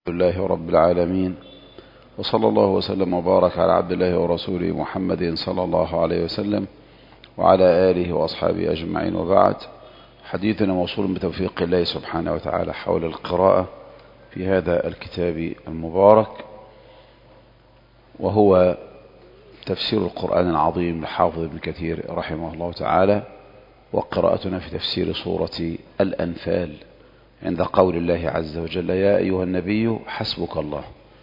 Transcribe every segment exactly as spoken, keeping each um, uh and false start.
لله رب العالمين، وصلى الله وسلم وبارك على عبد الله ورسوله محمد صلى الله عليه وسلم وعلى آله وأصحابه أجمعين، وبعد. حديثنا موصول بتوفيق الله سبحانه وتعالى حول القراءة في هذا الكتاب المبارك، وهو تفسير القرآن العظيم لحافظ ابن كثير رحمه الله تعالى، وقراءتنا في تفسير سورة الأنفال عند قول الله عز وجل: يا أيها النبي حسبك الله.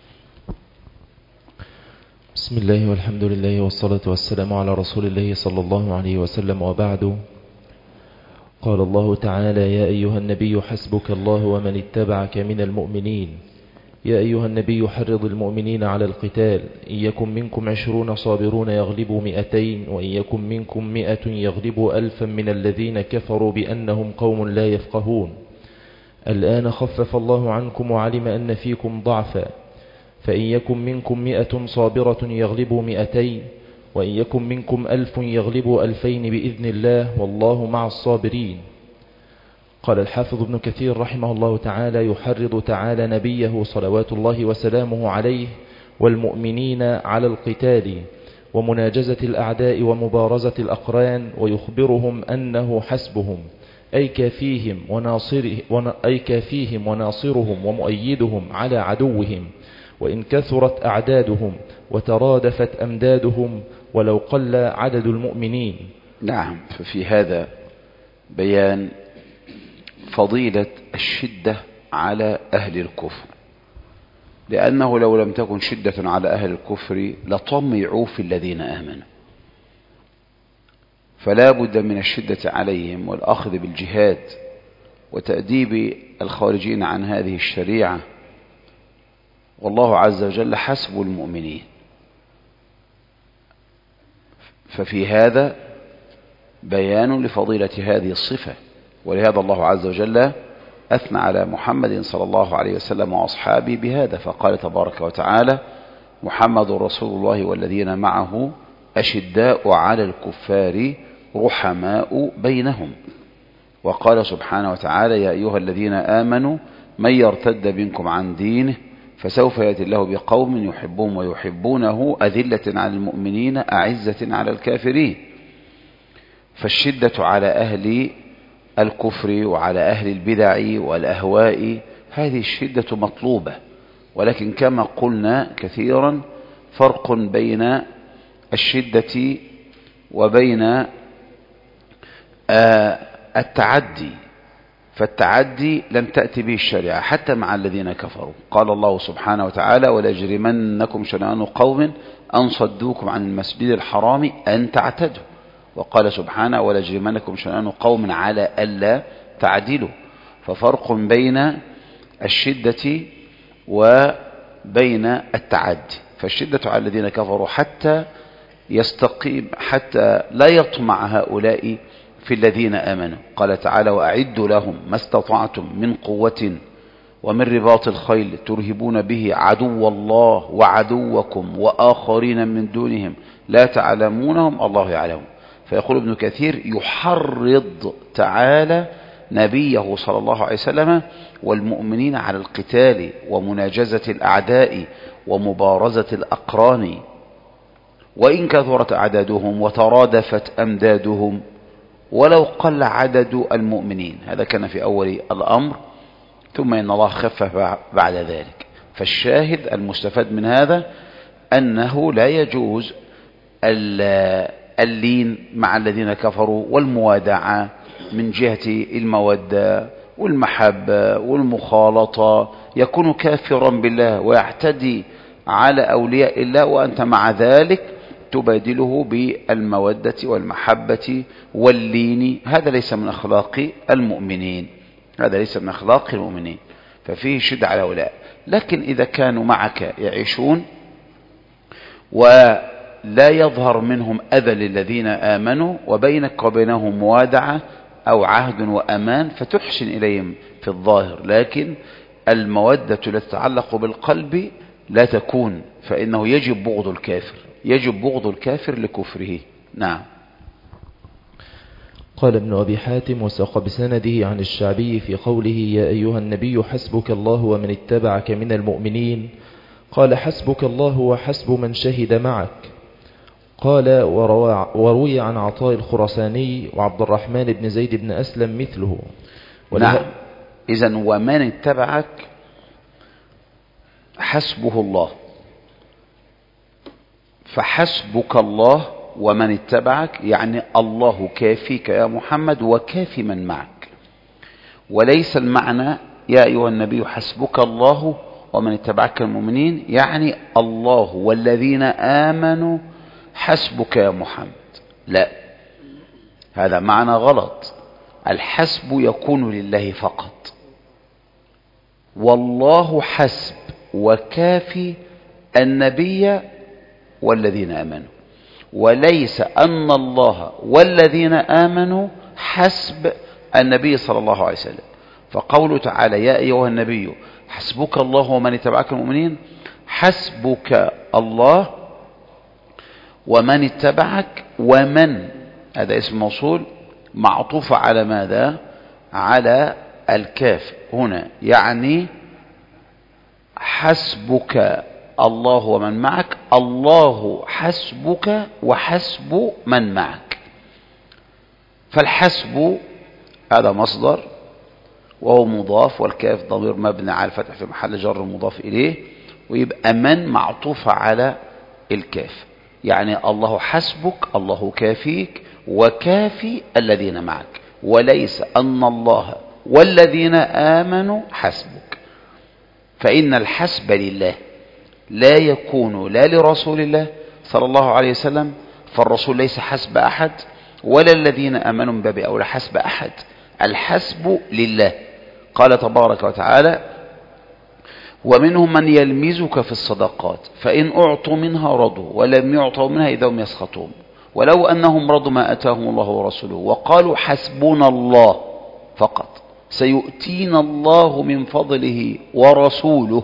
بسم الله والحمد لله والصلاة والسلام على رسول الله صلى الله عليه وسلم، وبعد. قال الله تعالى: يا أيها النبي حسبك الله ومن اتبعك من المؤمنين. يا أيها النبي حرض المؤمنين على القتال، إن يكن منكم عشرون صابرون يغلبوا مئتين، وإن يكن منكم مئة يغلبوا ألفا من الذين كفروا بأنهم قوم لا يفقهون. الآن خفف الله عنكم وعلم أن فيكم ضعفا، فإن يكن منكم مئة صابرة يغلبوا مئتين، وإن يكن منكم ألف يغلبوا ألفين بإذن الله، والله مع الصابرين. قال الحافظ ابن كثير رحمه الله تعالى: يحرض تعالى نبيه صلوات الله وسلامه عليه والمؤمنين على القتال ومناجزة الأعداء ومبارزة الأقران، ويخبرهم أنه حسبهم، أي كافيهم, وناصره أي كافيهم وناصرهم ومؤيدهم على عدوهم، وإن كثرت أعدادهم وترادفت أمدادهم ولو قل عدد المؤمنين. نعم، ففي هذا بيان فضيلة الشدة على أهل الكفر، لأنه لو لم تكن شدة على أهل الكفر لطمعوا في الذين آمنوا، فلا بد من الشدة عليهم والأخذ بالجهاد وتأديب الخارجين عن هذه الشريعة، والله عز وجل حسب المؤمنين. ففي هذا بيان لفضيلة هذه الصفة، ولهذا الله عز وجل أثنى على محمد صلى الله عليه وسلم وأصحابه بهذا، فقال تبارك وتعالى: محمد رسول الله والذين معه أشداء على الكفار رحماء بينهم. وقال سبحانه وتعالى: يا أيها الذين آمنوا من يرتد منكم عن دينه فسوف يأتي الله بقوم يحبهم ويحبونه أذلة على المؤمنين أعزة على الكافرين. فالشدة على أهل الكفر وعلى أهل البدع والأهواء هذه الشدة مطلوبة، ولكن كما قلنا كثيرا فرق بين الشدة وبين التعدي، فالتعدي لم تأتي به الشريعة حتى مع الذين كفروا. قال الله سبحانه وتعالى: وليجرمنكم شنآن قوم أن صدوكم عن المسجد الحرام أن تعتدوا. وقال سبحانه: وليجرمنكم شنآن قوم على ألا تعدلوا. ففرق بين الشدة وبين التعدي، فالشدة على الذين كفروا حتى يستقيم، حتى لا يطمع هؤلاء في الذين آمنوا. قال تعالى: وأعدوا لهم ما استطعتم من قوة ومن رباط الخيل ترهبون به عدو الله وعدوكم وآخرين من دونهم لا تعلمونهم الله يعلم. فيقول ابن كثير: يحرض تعالى نبيه صلى الله عليه وسلم والمؤمنين على القتال ومناجزة الأعداء ومبارزة الأقران، وإن كثرت أعدادهم وترادفت أمدادهم ولو قل عدد المؤمنين. هذا كان في أول الأمر، ثم إن الله خفف بعد ذلك. فالشاهد المستفاد من هذا أنه لا يجوز اللين مع الذين كفروا والموادعة من جهة المودة والمحبة والمخالطة. يكون كافرا بالله ويعتدي على أولياء الله، وأنت مع ذلك تبادله بالمودة والمحبة واللين. هذا ليس من أخلاق المؤمنين، هذا ليس من أخلاق المؤمنين، ففيه شدة على هؤلاء. لكن إذا كانوا معك يعيشون ولا يظهر منهم أذى للذين آمنوا، وبينك وبينهم موادعة أو عهد وأمان، فتحسن إليهم في الظاهر، لكن المودة التي تتعلق بالقلب لا تكون، فإنه يجب بغض الكافر، يجب بغض الكافر لكفره. نعم. قال ابن أبي حاتم وساق بسنده عن الشعبي في قوله يا أيها النبي حسبك الله ومن اتبعك من المؤمنين، قال حسبك الله وحسب من شهد معك. قال وروي عن عطاء الخرساني وعبد الرحمن بن زيد بن أسلم مثله. نعم، إذن ومن اتبعك حسبه الله، فحسبك الله ومن اتبعك يعني الله كافيك يا محمد وكافي من معك، وليس المعنى يا أيها النبي حسبك الله ومن اتبعك المؤمنين يعني الله والذين آمنوا حسبك يا محمد. لا، هذا معنى غلط. الحسب يكون لله فقط، والله حسب وكافي النبي والذين آمنوا، وليس أن الله والذين آمنوا حسب النبي صلى الله عليه وسلم. فقوله تعالى يا أيها النبي حسبك الله ومن اتبعك المؤمنين، حسبك الله ومن اتبعك، ومن هذا اسم موصول معطوف على ماذا؟ على الكاف هنا، يعني حسبك الله ومن معك، الله حسبك وحسب من معك. فالحسب هذا مصدر وهو مضاف، والكاف ضمير مبني على الفتح في محل جر مضاف إليه، ويبقى من معطوف على الكاف، يعني الله حسبك الله كافيك وكافي الذين معك، وليس أن الله والذين آمنوا حسبك. فإن الحسب لله لا يكون لا لرسول الله صلى الله عليه وسلم، فالرسول ليس حسب أحد، ولا الذين آمنوا من باب أولى حسب أحد. الحسب لله. قال تبارك وتعالى ومنهم من يلمزك في الصدقات فإن أعطوا منها رضوا ولم يعطوا منها إذا هم يسخطون ولو أنهم رضوا ما أتاهم الله ورسوله وقالوا حسبنا الله فقط سيؤتينا الله من فضله ورسوله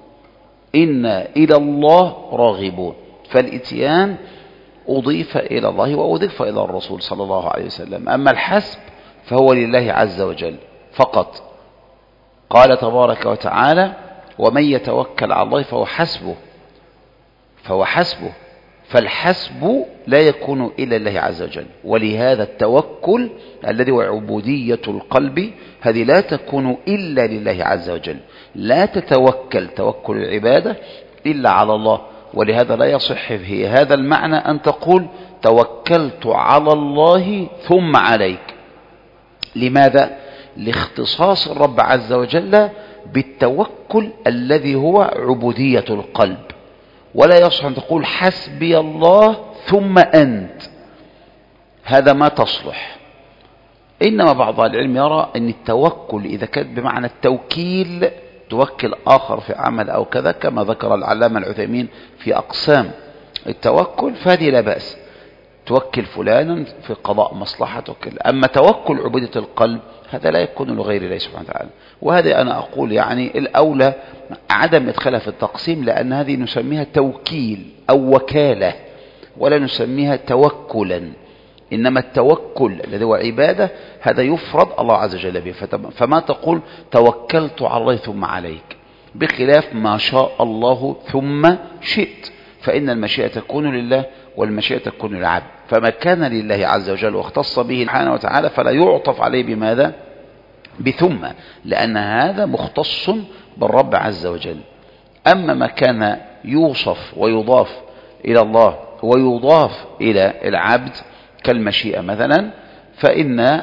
إنا إلى الله راغبون. فالإتيان أضيف إلى الله وأضيف إلى الرسول صلى الله عليه وسلم. أما الحسب فهو لله عز وجل فقط. قال تبارك وتعالى ومن يتوكل على الله فهو حسبه فهو حسبه فالحسب لا يكون إلا الله عز وجل. ولهذا التوكل الذي هو عبودية القلب هذه لا تكون إلا لله عز وجل. لا تتوكل توكل العبادة إلا على الله. ولهذا لا يصح في هذا المعنى أن تقول توكلت على الله ثم عليك. لماذا؟ لاختصاص الرب عز وجل بالتوكل الذي هو عبودية القلب. ولا يصح أن تقول حسبي الله ثم أنت، هذا ما تصلح. إنما بعض العلم يرى أن التوكل إذا كان بمعنى التوكيل توكل آخر في عمل أو كذا كما ذكر العلامة العثيمين في أقسام التوكل فهذه لا بأس، توكل فلانا في قضاء مصلحة توكل. أما توكل عبودية القلب هذا لا يكون لغير الله سبحانه وتعالى. وهذا أنا أقول يعني الأولى عدم إدخالها في التقسيم، لأن هذه نسميها توكيل أو وكالة ولا نسميها توكلا. إنما التوكل الذي هو عبادة هذا يفرض الله عز وجل به. فما تقول توكلت على الله ثم عليك، بخلاف ما شاء الله ثم شئت، فإن المشيئة تكون لله والمشيئة تكون للعبد. فما كان لله عز وجل واختص به سبحانه وتعالى فلا يعطف عليه بماذا؟ بثم، لأن هذا مختص بالرب عز وجل. أما ما كان يوصف ويضاف إلى الله ويضاف إلى العبد كالمشيئة مثلا فإن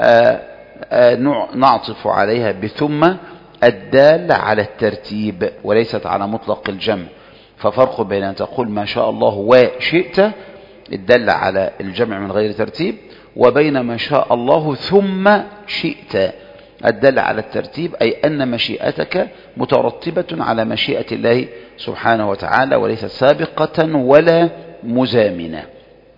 نعطف عليها بثم الدالة على الترتيب وليست على مطلق الجمع. ففرق بين أن تقول ما شاء الله وشئت الدالة على الجمع من غير ترتيب، وبين ما شاء الله ثم شئت الدالة على الترتيب، أي أن مشيئتك مترتبة على مشيئة الله سبحانه وتعالى وليست سابقة ولا مزامنة.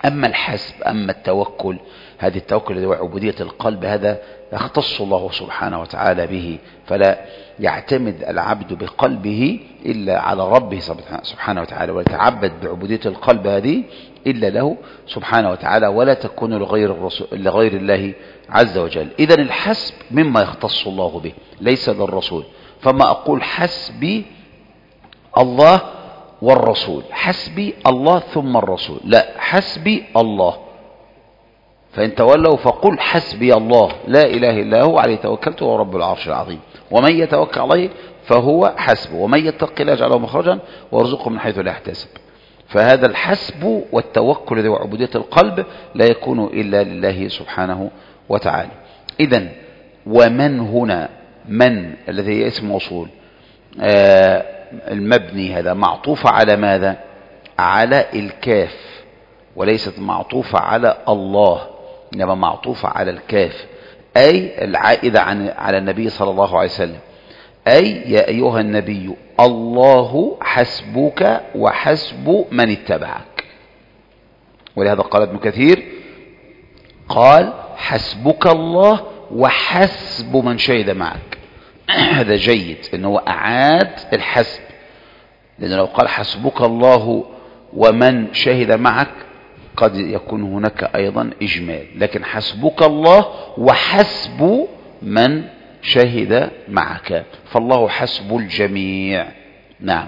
أما الحسب، أما التوكل، هذه التوكل الذي هو عبودية القلب، هذا يختص الله سبحانه وتعالى به، فلا يعتمد العبد بقلبه إلا على ربه سبحانه وتعالى، ولا يتعبد بعبودية القلب هذه إلا له سبحانه وتعالى، ولا تكون لغير, الرسول لغير الله عز وجل. إذن الحسب مما يختص الله به ليس للرسول. فما أقول حسبي الله والرسول، حسبي الله ثم الرسول، لا، حسبي الله. فإن تولوا فقل حسبي الله لا إله إلا هو عليه توكلت وهو رب العرش العظيم، ومن يتوكل عليه فهو حسبه، ومن يتق الله يجعل له مخرجا ويرزقه من حيث لا يحتسب. فهذا الحسب والتوكل ذي وعبودية القلب لا يكون إلا لله سبحانه وتعالى. إذن ومن هنا، من الذي اسم موصول، آه المبني هذا معطوف على ماذا؟ على الكاف، وليست معطوفة على الله، إنما معطوفة على الكاف، أي العائدة عن على النبي صلى الله عليه وسلم. أي يا أيها النبي الله حسبك وحسب من اتبعك. ولهذا قال ابن كثير قال حسبك الله وحسب من شهد معك. هذا جيد أنه أعاد الحسب، لأنه لو قال حسبك الله ومن شهد معك قد يكون هناك أيضا إجمال، لكن حسبك الله وحسب من شهد معك، فالله حسب الجميع. نعم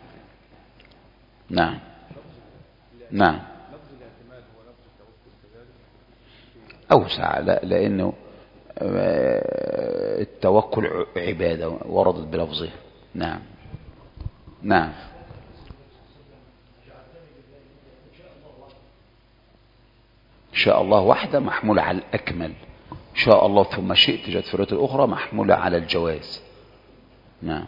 نعم نعم أوسع، لا، لأنه التوكل عبادة وردت بلفظه. نعم نعم إن شاء الله واحدة محمولة على الأكمل، إن شاء الله ثم شئت جاءت في الرواية الأخرى محمولة على الجواز. نعم.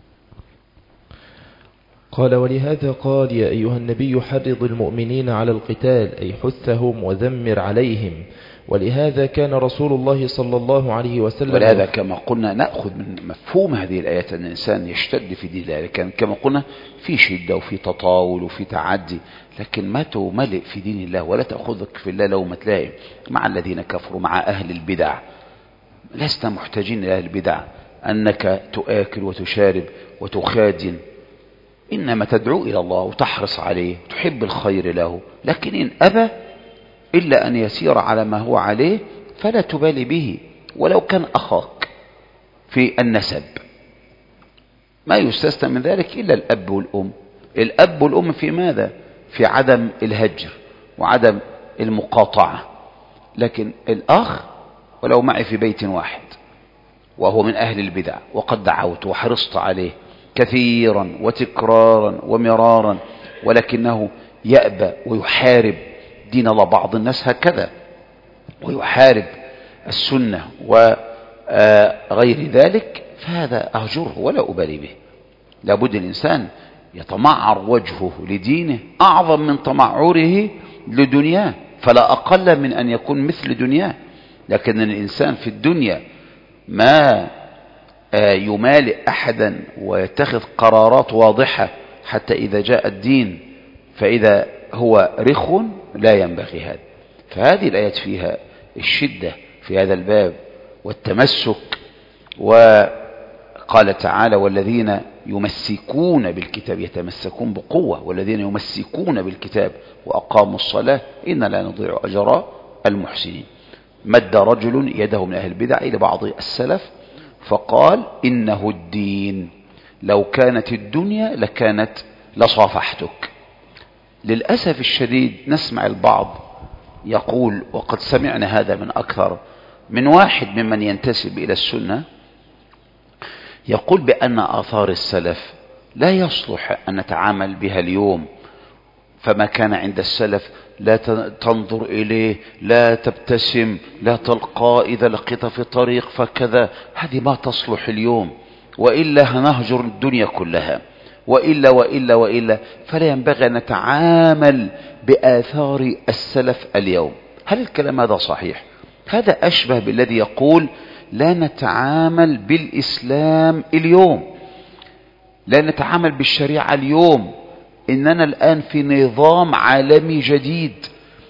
قال ولهذا قال يا أيها النبي حرض المؤمنين على القتال، أي حثهم وذمر عليهم. ولهذا كان رسول الله صلى الله عليه وسلم، ولهذا كما قلنا نأخذ من مفهوم هذه الآيات أن الإنسان يشتد في دين الله، لكن كما قلنا في شدة وفي تطاول وفي تعدي، لكن ما تملئ في دين الله ولا تأخذك في الله لومة لائم مع الذين كفروا، مع أهل البدع. لسنا محتاجين إلى أهل البدع أنك تؤكل وتشارب وتخادن، إنما تدعو إلى الله وتحرص عليه تحب الخير له، لكن إن أبى إلا أن يسير على ما هو عليه فلا تبالي به، ولو كان أخاك في النسب. ما يستثنى من ذلك إلا الأب والأم. الأب والأم في ماذا؟ في عدم الهجر وعدم المقاطعة، لكن الأخ ولو معي في بيت واحد وهو من أهل البدع وقد دعوت وحرصت عليه كثيرا وتكرارا ومرارا، ولكنه يأبى ويحارب دين الله، بعض الناس هكذا، ويحارب السنة وغير ذلك، فهذا أهجره ولا أبالي به. لابد الإنسان يتمعر وجهه لدينه أعظم من تمعره لدنياه، فلا أقل من أن يكون مثل دنياه. لكن الإنسان في الدنيا ما يمالئ أحدا ويتخذ قرارات واضحة حتى إذا جاء الدين فإذا هو رخ، لا ينبغي هذا. فهذه الآيات فيها الشدة في هذا الباب والتمسك. وقال تعالى والذين يمسكون بالكتاب، يتمسكون بقوة، والذين يمسكون بالكتاب وأقاموا الصلاة إن لا نضيع أجر المحسنين. مد رجل يده من أهل البدع إلى بعض السلف فقال إنه الدين، لو كانت الدنيا لكانت لصافحتك. للأسف الشديد نسمع البعض يقول، وقد سمعنا هذا من أكثر من واحد ممن ينتسب إلى السنة، يقول بأن آثار السلف لا يصلح أن نتعامل بها اليوم، فما كان عند السلف لا تنظر إليه، لا تبتسم، لا تلقى إذا لقيت في طريق فكذا. هذه ما تصلح اليوم، وإلا هنهجر الدنيا كلها، وإلا وإلا وإلا فلا ينبغي أن نتعامل بآثار السلف اليوم. هل الكلام هذا صحيح؟ هذا أشبه بالذي يقول لا نتعامل بالإسلام اليوم، لا نتعامل بالشريعة اليوم، إننا الآن في نظام عالمي جديد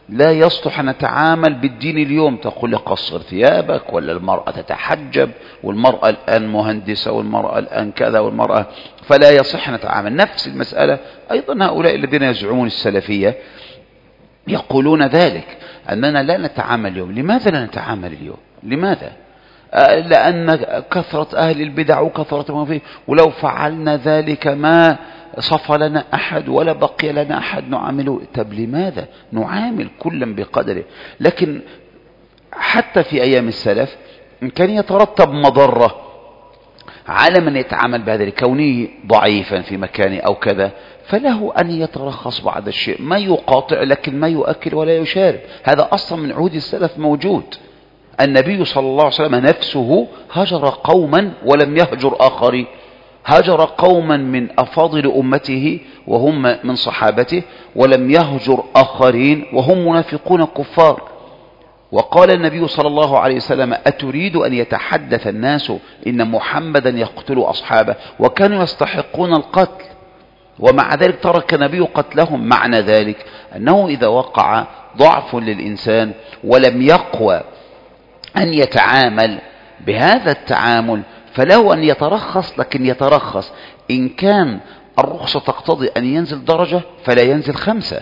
لا يصلح أن نتعامل بالدين اليوم، تقول لي قصر ثيابك، ولا المرأة تتحجب، والمرأة الآن مهندسة، والمرأة الآن كذا، والمرأة، فلا يصح نتعامل. نفس المسألة أيضا هؤلاء الذين يزعمون السلفية يقولون ذلك، أننا لا نتعامل اليوم. لماذا لا نتعامل اليوم؟ لماذا؟ لأن كثرة أهل البدع وكثرة ما فيه، ولو فعلنا ذلك ما صفى لنا أحد ولا بقي لنا أحد نعامله. طب لماذا نعامل كلا بقدره؟ لكن حتى في أيام السلف كان يترتب مضرة على من يتعامل بهذا، كونه ضعيفا في مكانه أو كذا، فله أن يترخص بعض الشيء، ما يقاطع لكن ما يؤكل ولا يشارب. هذا أصلا من عهود السلف موجود. النبي صلى الله عليه وسلم نفسه هجر قوما ولم يهجر آخرين، هجر قوما من أفاضل أمته وهم من صحابته، ولم يهجر آخرين وهم منافقون كفار. وقال النبي صلى الله عليه وسلم: أتريد أن يتحدث الناس إن محمدا يقتل أصحابه؟ وكانوا يستحقون القتل، ومع ذلك ترك النبي قتلهم. معنى ذلك أنه إذا وقع ضعف للإنسان ولم يقوى أن يتعامل بهذا التعامل، فله أن يترخص، لكن يترخص إن كان الرخصة تقتضي أن ينزل درجة فلا ينزل خمسة،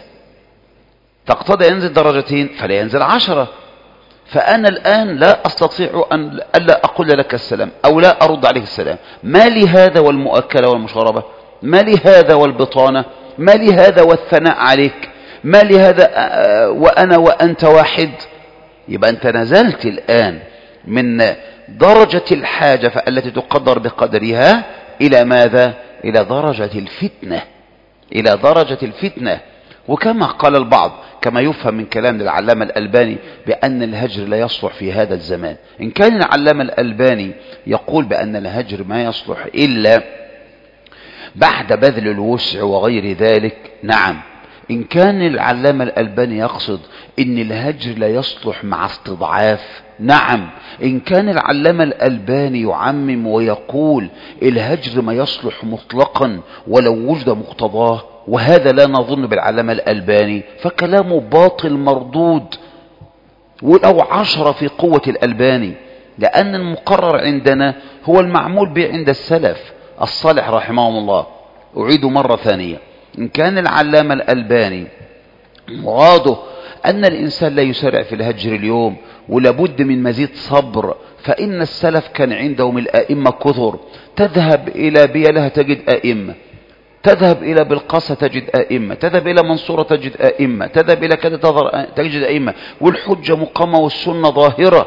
تقتضي أن ينزل درجتين فلا ينزل عشرة. فأنا الآن لا أستطيع أن ألا أقول لك السلام أو لا أرد عليك السلام. ما لي هذا والمؤكلة والمشاربة؟ ما لي هذا والبطانة؟ ما لي هذا والثناء عليك؟ ما لي هذا وأنا وأنت واحد؟ يبقى أنت نزلت الآن من درجة الحاجة التي تقدر بقدرها إلى ماذا؟ إلى درجة الفتنة، إلى درجة الفتنة. وكما قال البعض، كما يفهم من كلام العلامة الألباني، بأن الهجر لا يصلح في هذا الزمان. إن كان العلامة الألباني يقول بأن الهجر ما يصلح إلا بعد بذل الوسع وغير ذلك، نعم. إن كان العلامة الألباني يقصد إن الهجر لا يصلح مع استضعاف، نعم. إن كان العلامة الألباني يعمم ويقول الهجر ما يصلح مطلقا ولو وجد مقتضاه، وهذا لا نظن بالعلامة الألباني، فكلامه باطل مردود ولو عشرة في قوة الألباني، لأن المقرر عندنا هو المعمول به عند السلف الصالح رحمهم الله. أعيد مرة ثانية، إن كان العلامة الألباني مراده أن الإنسان لا يسرع في الهجر اليوم ولابد من مزيد صبر، فإن السلف كان عندهم الأئمة كثر، تذهب إلى بيلها تجد أئمة، تذهب إلى بلقاسة تجد أئمة، تذهب إلى منصورة تجد أئمة، تذهب إلى كذا تجد أئمة، والحجة مقامة والسنة ظاهرة.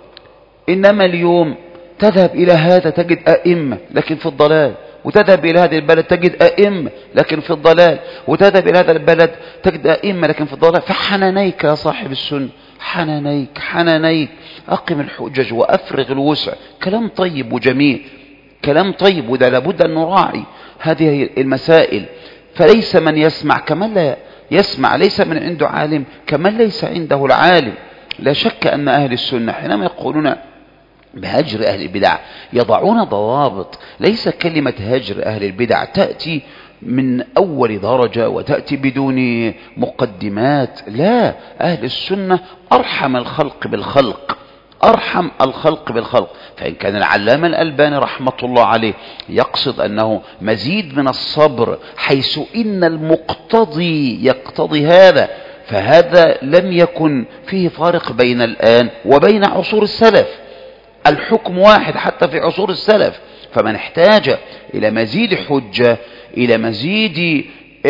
إنما اليوم تذهب إلى هذا تجد أئمة لكن في الضلال، وتذهب إلى هذه البلد تجد أئمة لكن في الضلال، وتذهب إلى هذا البلد تجد أئمة لكن في الضلال. فحنانيك يا صاحب السنة، حنانيك حنانيك، أقم الحجج وأفرغ الوسع. كلام طيب وجميل، كلام طيب، وده لابد أن نراعي هذه المسائل. فليس من يسمع كمن لا يسمع، ليس من عنده عالم كمن ليس عنده العالم. لا شك أن أهل السنة حينما يقولون بهجر أهل البدع يضعون ضوابط. ليس كلمة هجر أهل البدع تأتي من أول درجة وتأتي بدون مقدمات، لا. أهل السنة أرحم الخلق بالخلق، أرحم الخلق بالخلق. فإن كان العلامة الألباني رحمة الله عليه يقصد أنه مزيد من الصبر حيث إن المقتضي يقتضي هذا، فهذا لم يكن فيه فارق بين الآن وبين عصور السلف، الحكم واحد حتى في عصور السلف. فمن احتاج إلى مزيد حجة، إلى مزيد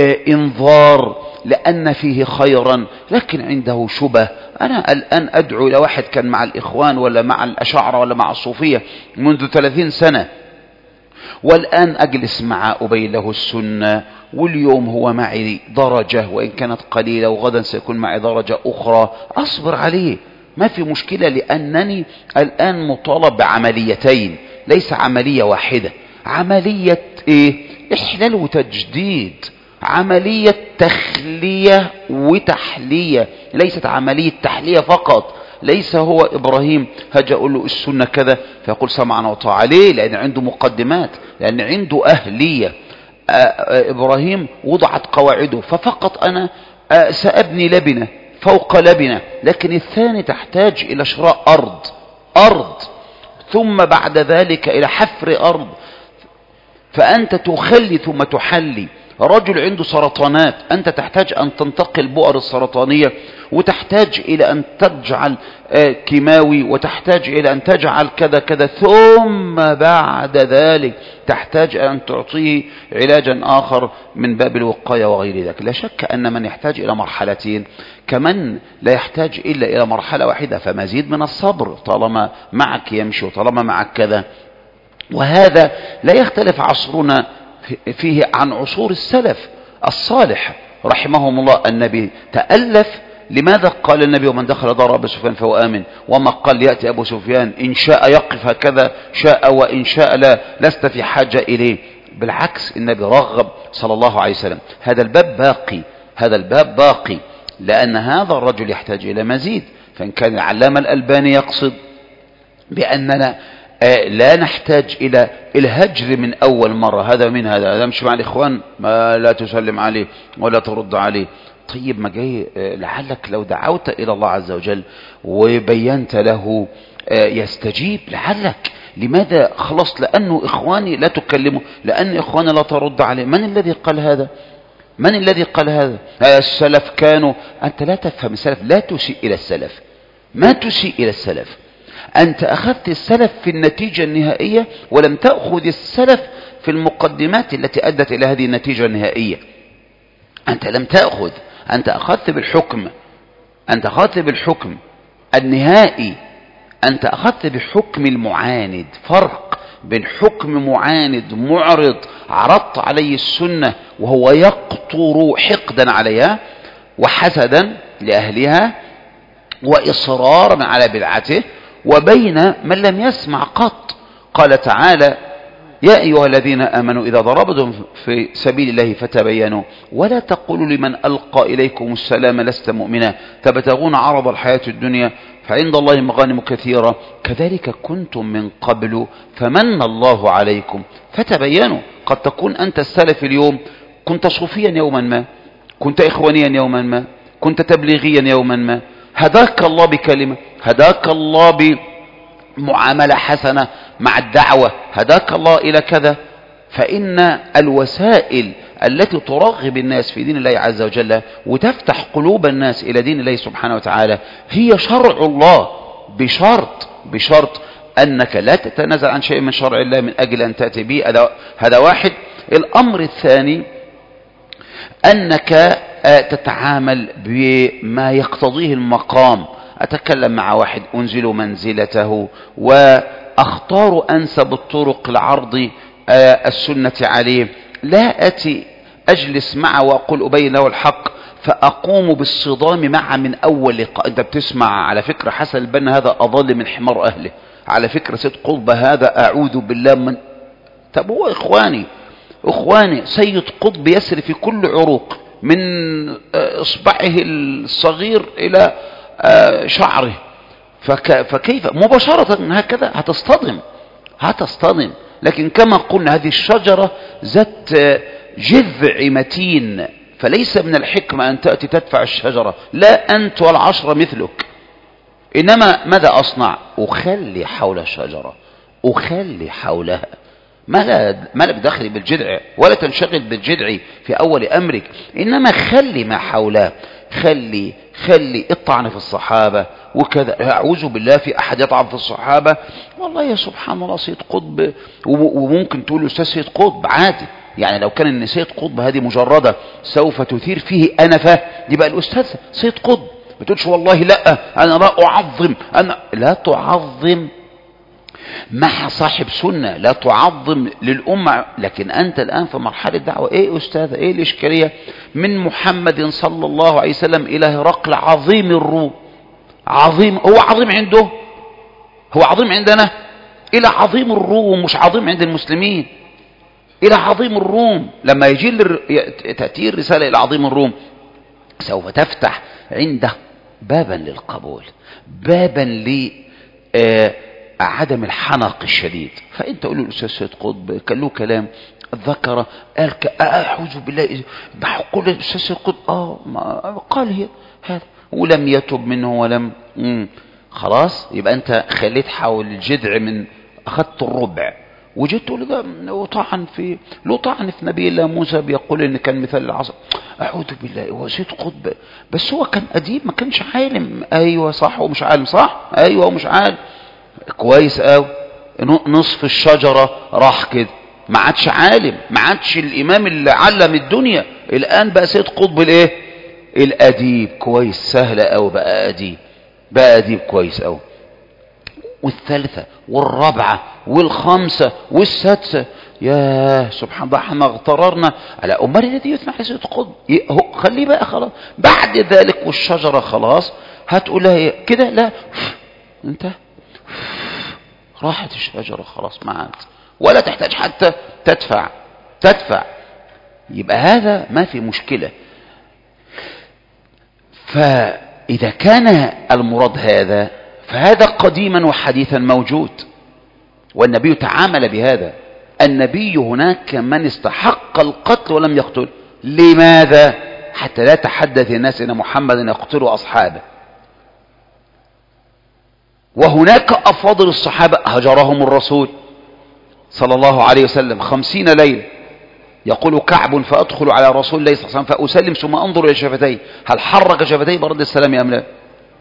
انظار لأن فيه خيرا، لكن عنده شبه. أنا الآن أدعو إلى واحد كان مع الإخوان ولا مع الأشاعرة ولا مع الصوفية منذ ثلاثين سنة، والآن أجلس معه أبين له السنة، واليوم هو معي درجة وإن كانت قليلة، وغدا سيكون معي درجة أخرى، أصبر عليه، ما في مشكلة. لأنني الآن مطالب بعمليتين، ليس عملية واحدة. عملية إيه؟ إحلال وتجديد، عملية تخلية وتحلية، ليست عملية تحلية فقط. ليس هو إبراهيم هجأ أقول له السنة كذا فيقول سمعنا وطاعة عليه، لأن عنده مقدمات، لأن عنده أهلية. إبراهيم وضعت قواعده، ففقط أنا سأبني لبنة فوق لبنة، لكن الثاني تحتاج إلى شراء أرض أرض ثم بعد ذلك إلى حفر أرض، فأنت تخلي ثم تحلي. رجل عنده سرطانات، أنت تحتاج أن تنتقي البؤر السرطانية، وتحتاج إلى أن تجعل كيماوي، وتحتاج إلى أن تجعل كذا كذا، ثم بعد ذلك تحتاج أن تعطيه علاجا آخر من باب الوقاية وغير ذلك. لا شك أن من يحتاج إلى مرحلتين كمن لا يحتاج إلا إلى مرحلة واحدة، فمزيد من الصبر طالما معك يمشي وطالما معك كذا. وهذا لا يختلف عصرنا فيه عن عصور السلف الصالح رحمهم الله. النبي تألف، لماذا قال النبي ومن دخل دار أبو سفيان فهو آمن؟ وما قال يأتي أبو سفيان إن شاء يقف هكذا شاء، وإن شاء لا لست في حاجة إليه. بالعكس النبي رغب صلى الله عليه وسلم. هذا الباب باقي، هذا الباب باقي، لأن هذا الرجل يحتاج إلى مزيد. فإن كان العلامة الألباني يقصد بأننا لا نحتاج إلى الهجر من أول مرة، هذا من هذا هذا مش مع الإخوان ما لا تسلم عليه ولا ترد عليه. طيب ما جاي لعلك لو دعوت إلى الله عز وجل وبينت له يستجيب لعلك. لماذا؟ خلاص لأنه إخواني لا تكلمه، لأن إخواني لا ترد عليه. من الذي قال هذا؟ من الذي قال هذا؟ السلف كانوا. أنت لا تفهم السلف، لا تسيء إلى السلف، ما تسيء إلى السلف. أنت أخذت السلف في النتيجة النهائية، ولم تأخذ السلف في المقدمات التي أدت إلى هذه النتيجة النهائية. أنت لم تأخذ، أنت أخذت بالحكم، أنت أخذت بالحكم النهائي، أنت أخذت بحكم المعاند. فرق بين حكم معاند معرض عرضت عليه السنة وهو يقطر حقدا عليها وحسدا لأهلها وإصرارا على بدعته، وبين من لم يسمع قط. قال تعالى يا أيها الذين آمنوا إذا ضربتم في سبيل الله فتبينوا ولا تقولوا لمن ألقى إليكم السلام لست مؤمنا تبتغون عرض الحياة الدنيا فعند الله مغانم كثيرة كذلك كنتم من قبل فمن الله عليكم فتبينوا. قد تكون أنت السلف اليوم كنت صوفيا يوما ما، كنت إخوانيا يوما ما، كنت تبليغيا يوما ما، هداك الله بكلمة، هداك الله بمعاملة حسنة مع الدعوة، هداك الله إلى كذا. فإن الوسائل التي ترغب الناس في دين الله عز وجل وتفتح قلوب الناس إلى دين الله سبحانه وتعالى هي شرع الله، بشرط بشرط أنك لا تتنازل عن شيء من شرع الله من أجل أن تأتي به. هذا واحد. الأمر الثاني أنك تتعامل بما يقتضيه المقام. أتكلم مع واحد أنزل منزلته وأختار أنسب الطرق لعرض السنة عليه، لا أتي أجلس معه وأقول أبين له الحق فأقوم بالصدام معه من أول لقاء. أنت بتسمع على فكرة حسن البنا هذا أضل من حمار أهله، على فكرة سيد قطب هذا أعوذ بالله من. طب هو إخواني إخواني سيد قطب يسري في كل عروق من إصبعه الصغير إلى شعره، فك فكيف مباشرة هكذا هتصطدم هتصطدم. لكن كما قلنا هذه الشجرة ذات جذع متين، فليس من الحكمة أن تأتي تدفع الشجرة، لا أنت والعشرة مثلك. إنما ماذا أصنع؟ أخلي حول الشجرة، أخلي حولها، ما لا ما لا بدخل بالجذع ولا تنشغل بالجذع في أول أمرك، إنما خلي ما حولها. خلي خلي الطعن في الصحابة وكذا، أعوذ بالله في أحد يطعن في الصحابة. والله يا سبحان الله سيد قطب، وممكن تقول أستاذ سيد قطب عادي، يعني لو كان ان سيد قطب هذه مجردة سوف تثير فيه أنفة يبقى الأستاذ سيد قطب. ما تقولش والله لا أنا لا أعظم، أنا لا تعظم مع صاحب سنة، لا تعظم للأمة. لكن أنت الآن في مرحلة دعوة. إيه أستاذ إيه الإشكالية من محمد صلى الله عليه وسلم إلى هرقل عظيم الروم؟ عظيم هو عظيم عنده، هو عظيم عندنا، إلى عظيم الروم مش عظيم عند المسلمين، إلى عظيم الروم. لما يجي تأتي الرسالة إلى عظيم الروم سوف تفتح عنده بابا للقبول، بابا ل عدم الحنق الشديد. فأنت تقول له الأستاذ سيد قطب كان له كلام ذكر قال أعوذ بالله بحقول الأستاذ سيد قطب آه ما قال هي هذا ولم يتب منه ولم مم. خلاص يبقى انت خليت حول الجذع من اخذت الربع وجيت تقول ده له طعن في له طعن في نبي الله موسى بيقول ان كان مثال العصا. اعوذ بالله، هو سيد قطب بس هو كان اديب ما كانش عالم. ايوه صح ومش عالم، صح ايوه ومش عالم كويس قوي. نصف الشجره راح كده ما عادش عالم، ما عادش الامام اللي علم الدنيا، الان بقى سيد قطب الايه الاديب. كويس سهله قوي بقى اديب، بقى اديب كويس قوي. والثالثة والرابعة والخامسة والسادسة، يا سبحان الله احنا اغتررنا على أمر الذي يثنى على سيد قطب. خليه بقى خلاص بعد ذلك والشجرة خلاص هتقول لها كده لا انت راحت الشجرة خلاص ما عاد ولا تحتاج حتى تدفع تدفع يبقى هذا ما في مشكلة. فإذا كان المراد هذا فهذا قديما وحديثا موجود، والنبي تعامل بهذا. النبي هناك من استحق القتل ولم يقتل. لماذا؟ حتى لا تحدث الناس ان محمدا يقتل اصحابه. وهناك افاضل الصحابه هجرهم الرسول صلى الله عليه وسلم خمسين ليله. يقول كعب فادخل على رسول الله صلى الله عليه وسلم فاسلم ثم انظر الى شفتيه هل حرك شفتيه برد السلام ام لا.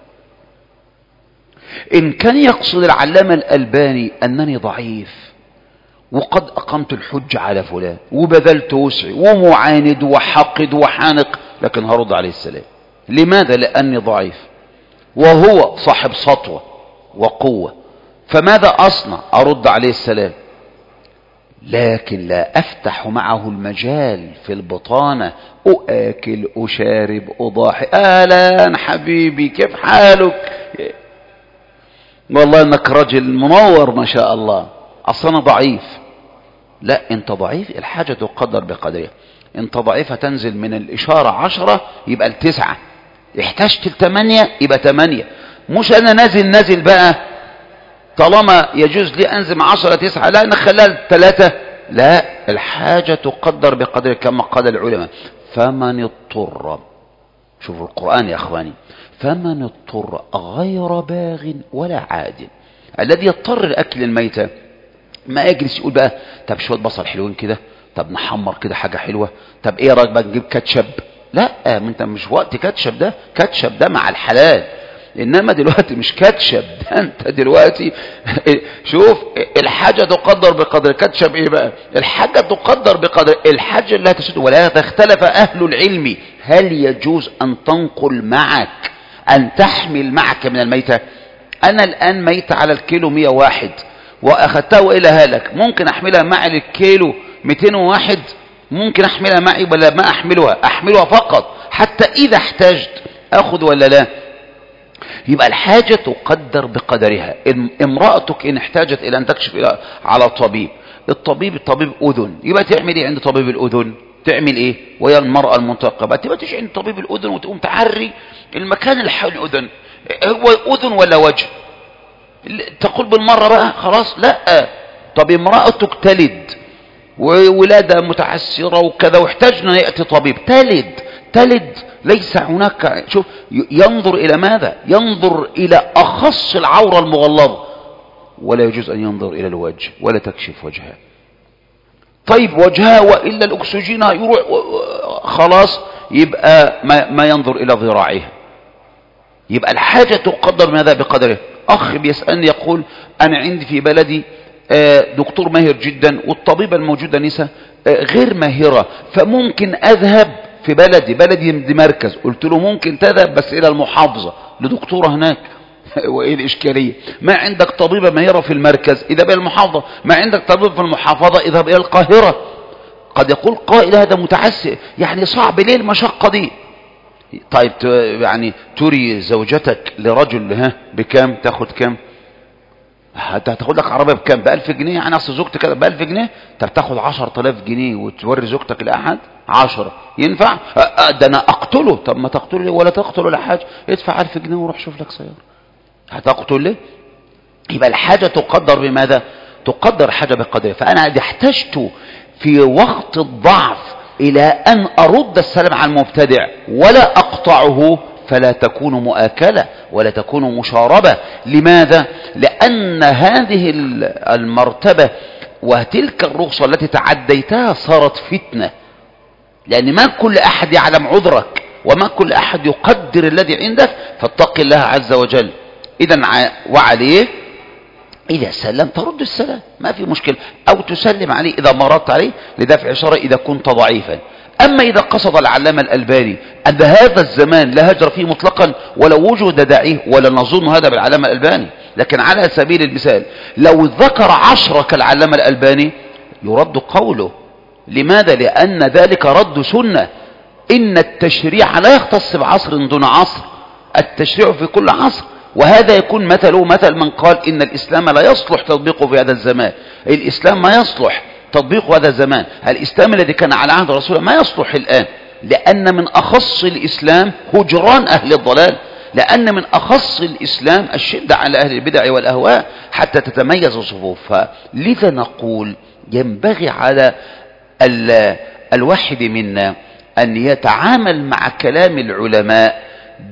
إن كان يقصد العلامة الألباني أنني ضعيف وقد أقمت الحج على فلان وبذلت وسعي ومعاند وحقد وحانق، لكن هرد عليه السلام. لماذا؟ لأني ضعيف وهو صاحب سطوة وقوة، فماذا أصنع؟ أرد عليه السلام، لكن لا أفتح معه المجال في البطانة أؤكل أشارب أضاحي. أهلا حبيبي كيف حالك؟ والله انك رجل منور ما شاء الله. اصلا ضعيف. لا انت ضعيف الحاجة تقدر بقدرها. انت ضعيف تنزل من الاشارة عشرة يبقى التسعة، احتاجت الثمانية يبقى ثمانية. مش انا نازل نازل بقى طالما يجوز لي انزل مع عشرة تسعة لا انا خلال ثلاثة. لا الحاجة تقدر بقدرها كما قال العلماء. فمن اضطر، شوفوا القرآن يا اخواني، فمن اضطر غير باغ ولا عاد. الذي يضطر لأكل الميتة ما يجلس يقول بقى طب شوية بصل حلوين كده، طب نحمر كده حاجة حلوة، طب ايه رأيك بقى نجيب كاتشب. لا ما انت مش وقت كاتشب، ده كاتشب ده مع الحلال، انما دلوقتي مش كاتشب ده انت دلوقتي شوف الحاجة تقدر بقدر. كاتشب ايه بقى؟ الحاجة تقدر بقدر الحاجة لا تسد. ولا تختلف اهل العلم هل يجوز ان تنقل معك أن تحمل معك من الميتة. أنا الآن ميتة على الكيلو مية وواحد وأخذتها وإلى هلك، ممكن أحملها معي للكيلو مئتين وواحد؟ ممكن أحملها معي ولا ما أحملها؟ أحملها فقط حتى إذا احتجت أخذ ولا لا. يبقى الحاجة تقدر بقدرها. امرأتك إن احتاجت إلى أن تكشف على طبيب، الطبيب الطبيب أذن، يبقى تعمل إيه عند طبيب الأذن؟ تعمل إيه وهي المرأة المنتقبة؟ تبقى تيجي عند طبيب الأذن وتقوم تعري المكان اللي حول الأذن، هو أذن ولا وجه؟ تقول بالمرة بقى خلاص لا. طب امرأتك تلد وولادة متعسرة وكذا واحتاجنا يأتي طبيب، تلد تلد ليس هناك، شوف ينظر إلى ماذا؟ ينظر إلى أخص العورة المغلظة، ولا يجوز أن ينظر إلى الوجه ولا تكشف وجهها. طيب وجهها وإلا الأكسجين يروح خلاص، يبقى ما, ما ينظر إلى ذراعها. يبقى الحاجة تقدر ماذا؟ بقدره. أخ بيسألني يقول أنا عندي في بلدي دكتور ماهر جدا والطبيبة الموجودة نساء غير ماهرة، فممكن أذهب في بلدي بلدي دي مركز. قلت له ممكن تذهب بس إلى المحافظة لدكتورة هناك. وإيه الإشكالية؟ ما عندك طبيبة ماهرة في المركز إذا بقى المحافظة، ما عندك طبيب في المحافظة إذا بقى القاهرة. قد يقول قائل هذا متعسر، يعني صعب ليه المشقة دي؟ طيب يعني تري زوجتك لرجل ها بكام؟ تاخد كام؟ هتاخد لك عربية بكام؟ بألف جنيه. يعني أصل زوجتك كده بألف جنيه، طب تاخد عشر تلاف جنيه وتوري زوجتك لأحد عشرة، ينفع؟ ده أنا أقتله. طب ما تقتله ولا تقتله لحاجة، ادفع ألف جنيه وروح شوف لك سيارة. هتقتل ليه؟ يبقى الحاجة تقدر بماذا؟ تقدر حاجة بقدرها. فأنا إذا احتجت في وقت الضعف إلى أن أرد السلام على المبتدع ولا أقطعه، فلا تكون مؤاكلة ولا تكون مشاربة. لماذا؟ لأن هذه المرتبة وتلك الرخصة التي تعديتها صارت فتنة، لأن ما كل أحد يعلم عذرك وما كل أحد يقدر الذي عندك، فاتق الله عز وجل. إذن وعليه إذا سلم ترد السلام، ما في مشكلة، أو تسلم عليه إذا مرضت عليه لدفع شر إذا كنت ضعيفا. أما إذا قصد العلامة الألباني أن هذا الزمان لا هجر فيه مطلقا ولو وجد داعيه، ولا نظن هذا بالعلامة الألباني، لكن على سبيل المثال لو ذكر عشرة كالعلامة الألباني يرد قوله. لماذا؟ لأن ذلك رد سنة. إن التشريع لا يختص بعصر دون عصر، التشريع في كل عصر. وهذا يكون مثله مثل من قال إن الإسلام لا يصلح تطبيقه في هذا الزمان. الإسلام ما يصلح تطبيق هذا الزمان، الإسلام الذي كان على عهد رسوله ما يصلح الآن، لأن من أخص الإسلام هجران أهل الضلال، لأن من أخص الإسلام الشدة على أهل البدع والأهواء حتى تتميز الصفوف. فلذا نقول ينبغي على الواحد منا أن يتعامل مع كلام العلماء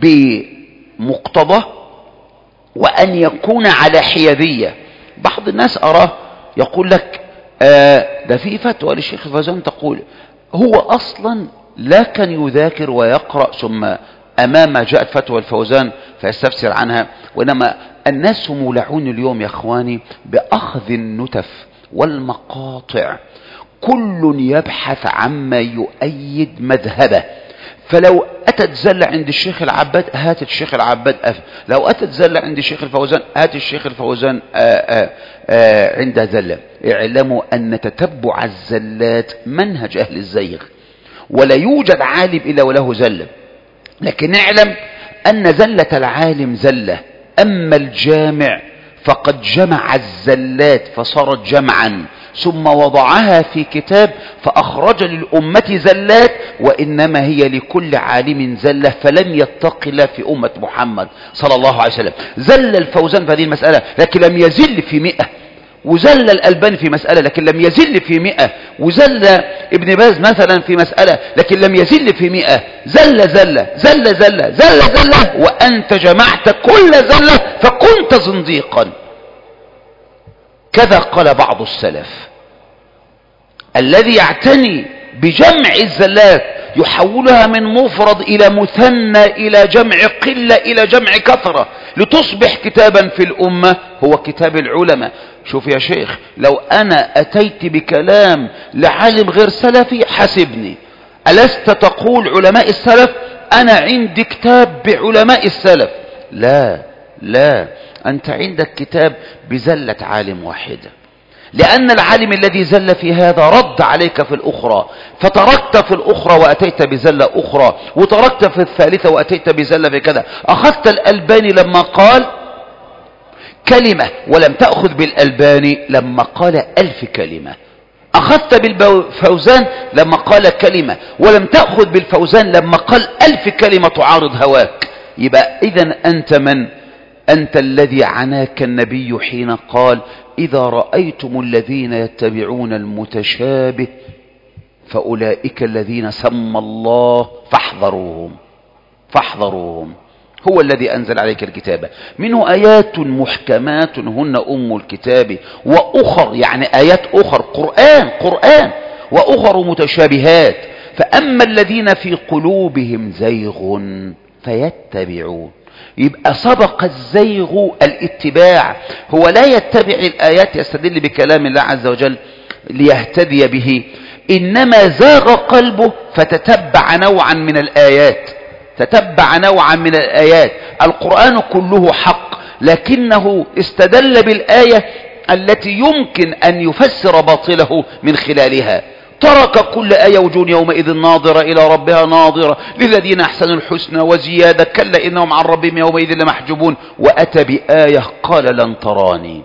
بمقتضى، وأن يكون على حيادية. بعض الناس أراه يقول لك آه ده في فتوى للشيخ الفوزان تقول، هو أصلا لا كان يذاكر ويقرأ ثم أمام جاءت فتوى الفوزان فيستفسر عنها. وإنما الناس مولعون اليوم يا أخواني بأخذ النتف والمقاطع، كل يبحث عما يؤيد مذهبه. فلو أتت زلة عند الشيخ العباد هات الشيخ العباد أف، لو أتت زلة عند الشيخ الفوزان هات الشيخ الفوزان آآ آآ عند زلة. اعلموا أن تتبع الزلات منهج أهل الزيغ، ولا يوجد عالم إلا وله زلة، لكن اعلم أن زلة العالم زلة، أما الجامع فقد جمع الزلات فصارت جمعا، ثم وضعها في كتاب فأخرج للأمة زلات، وإنما هي لكل عالم زلة، فلم يتق الله في أمة محمد صلى الله عليه وسلم. زل الفوزان في هذه المسألة لكن لم يزل في مئة، وزل الألباني في مسألة لكن لم يزل في مئة، وزل ابن باز مثلا في مسألة لكن لم يزل في مئة. زل زل زل زل زل زل وأنت جمعت كل زلة فكنت زنديقا. كذا قال بعض السلف، الذي يعتني بجمع الزلات يحولها من مفرد إلى مثنى إلى جمع قلة إلى جمع كثرة لتصبح كتابا في الأمة، هو كتاب العلماء. شوف يا شيخ، لو أنا أتيت بكلام لعالم غير سلفي حسبني، ألست تقول علماء السلف أنا عندي كتاب بعلماء السلف؟ لا لا، أنت عندك كتاب بزلة عالم واحدة، لأن العالم الذي زل في هذا رد عليك في الأخرى، فتركت في الأخرى وأتيت بزلة أخرى، وتركت في الثالثة وأتيت بزلة في كذا. أخذت الألباني لما قال كلمة ولم تأخذ بالألباني لما قال ألف كلمة، أخذت بالفوزان لما قال كلمة ولم تأخذ بالفوزان لما قال ألف كلمة تعارض هواك. يبقى إذن أنت من؟ أنت الذي عناك النبي حين قال إذا رأيتم الذين يتبعون المتشابه فأولئك الذين سمى الله فاحذروهم فاحذروهم. هو الذي أنزل عليك الكتاب، منه آيات محكمات هن أم الكتاب، وأخر يعني آيات أخر قرآن قرآن وأخر متشابهات. فأما الذين في قلوبهم زيغ فيتبعون، يبقى سبق الزيغ الاتباع. هو لا يتبع الآيات يستدل بكلام الله عز وجل ليهتدي به، إنما زاغ قلبه فتتبع نوعا من الآيات، تتبع نوعا من الآيات. القرآن كله حق، لكنه استدل بالآية التي يمكن أن يفسر باطله من خلالها. ترك كل آية وجوه يومئذ ناظرة إلى ربها ناظرة للذين أحسنوا الحسنى وزيادة كلا إنهم عن ربهم يومئذ لمحجوبون، وأتى بآية قال لن تراني.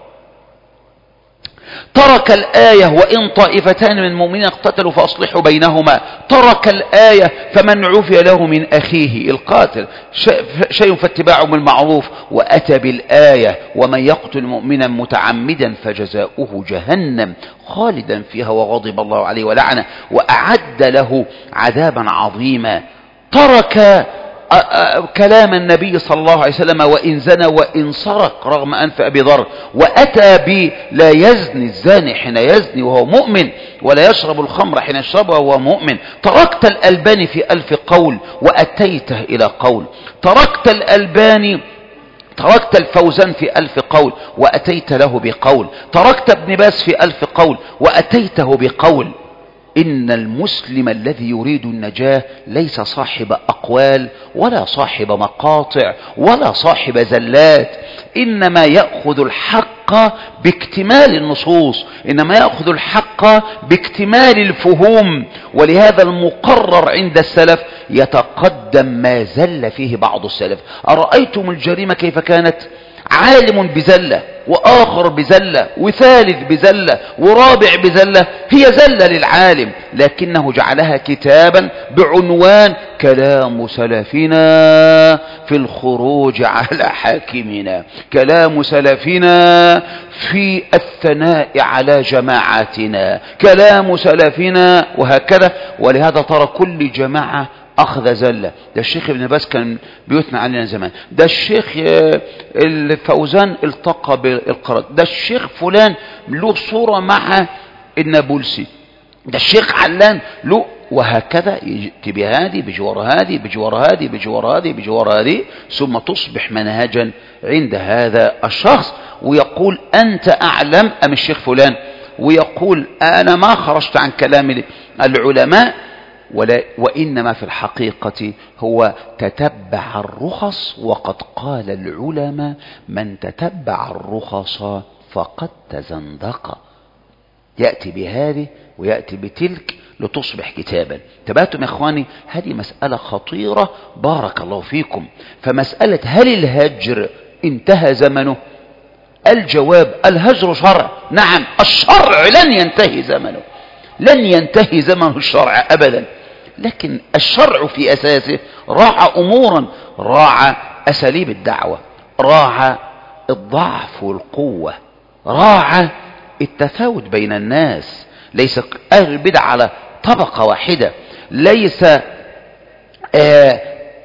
ترك الآية وإن طائفتان من المؤمنين اقتتلوا فأصلحوا بينهما، ترك الآية فمن عفي له من أخيه القاتل شيء فاتباع بالمعروف، وأتى بالآية ومن يقتل مؤمنا متعمدا فجزاؤه جهنم خالدا فيها وغضب الله عليه ولعنه وأعد له عذابا عظيما. ترك كلام النبي صلى الله عليه وسلم وإن زنى وإن سرق رغم أنف أبي ذر، وأتى ب لا يزني الزاني حين يزني وهو مؤمن، ولا يشرب الخمر حين يشربها وهو مؤمن. تركت الألباني في ألف قول وأتيته إلى قول، تركت الألباني تركت الفوزان في ألف قول وأتيت له بقول، تركت ابن باز في ألف قول وأتيته بقول. إن المسلم الذي يريد النجاة ليس صاحب أقوال ولا صاحب مقاطع ولا صاحب زلات، إنما يأخذ الحق باكتمال النصوص، إنما يأخذ الحق باكتمال الفهوم. ولهذا المقرر عند السلف يتقدم ما زل فيه بعض السلف. أرأيتم الجريمة كيف كانت؟ عالم بزلة وآخر بزلة وثالث بزلة ورابع بزلة، هي زلة للعالم لكنه جعلها كتابا بعنوان كلام سلفنا في الخروج على حاكمنا، كلام سلفنا في الثناء على جماعاتنا، كلام سلفنا، وهكذا. ولهذا ترى كل جماعة أخذ زلة. ده الشيخ ابن باز كان بيثنى علينا زمان، ده الشيخ الفوزان التقى بالقرض، ده الشيخ فلان له صورة مع النابلسي، ده الشيخ علان له، وهكذا تبي هذه بجوار هذه بجوار هذه بجوار هذه بجوار هذه، ثم تصبح منهجا عند هذا الشخص. ويقول أنت أعلم أم الشيخ فلان، ويقول أنا ما خرجت عن كلام العلماء، ولا وإنما في الحقيقة هو تتبع الرخص. وقد قال العلماء من تتبع الرخص فقد تزندق. يأتي بهذه ويأتي بتلك لتصبح كتابا. تبعتم يا إخواني، هذه مسألة خطيرة بارك الله فيكم. فمسألة هل الهجر انتهى زمنه؟ الجواب الهجر شرع، نعم الشرع لن ينتهي زمنه، لن ينتهي زمن الشرع أبدا، لكن الشرع في أساسه راعى أمورا، راعى أساليب الدعوة، راعى الضعف والقوة، راعى التفاوت بين الناس. ليس أهل البدع على طبقة واحدة، ليس آآ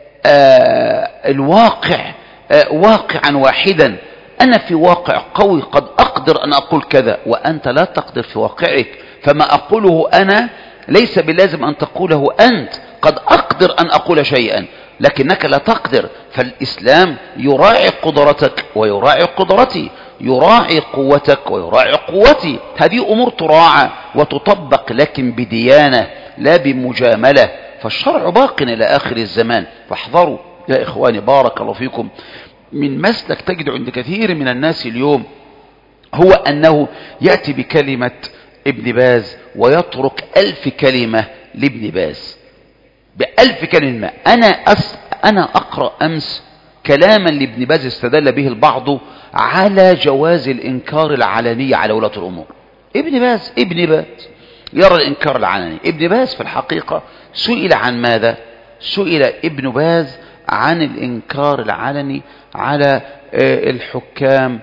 آآ الواقع آآ واقعا واحدا. أنا في واقع قوي قد أقدر أن أقول كذا وأنت لا تقدر في واقعك، فما أقوله أنا ليس بلازم أن تقوله أنت. قد أقدر أن أقول شيئا لكنك لا تقدر. فالإسلام يراعي قدرتك ويراعي قدرتي، يراعي قوتك ويراعي قوتي. هذه أمور تراعى وتطبق لكن بديانة لا بمجاملة. فالشرع باق إلى آخر الزمان. فاحذروا يا إخواني بارك الله فيكم من مسلك تجد عند كثير من الناس اليوم، هو أنه يأتي بكلمة ابن باز ويترك ألف كلمة لابن باز، بألف كلمة. أنا, أس أنا أقرأ أمس كلاما لابن باز استدل به البعض على جواز الإنكار العلني على ولاة الأمور. ابن باز ابن باز يرى الإنكار العلني. ابن باز في الحقيقة سئل عن ماذا؟ سئل ابن باز عن الإنكار العلني على الحكام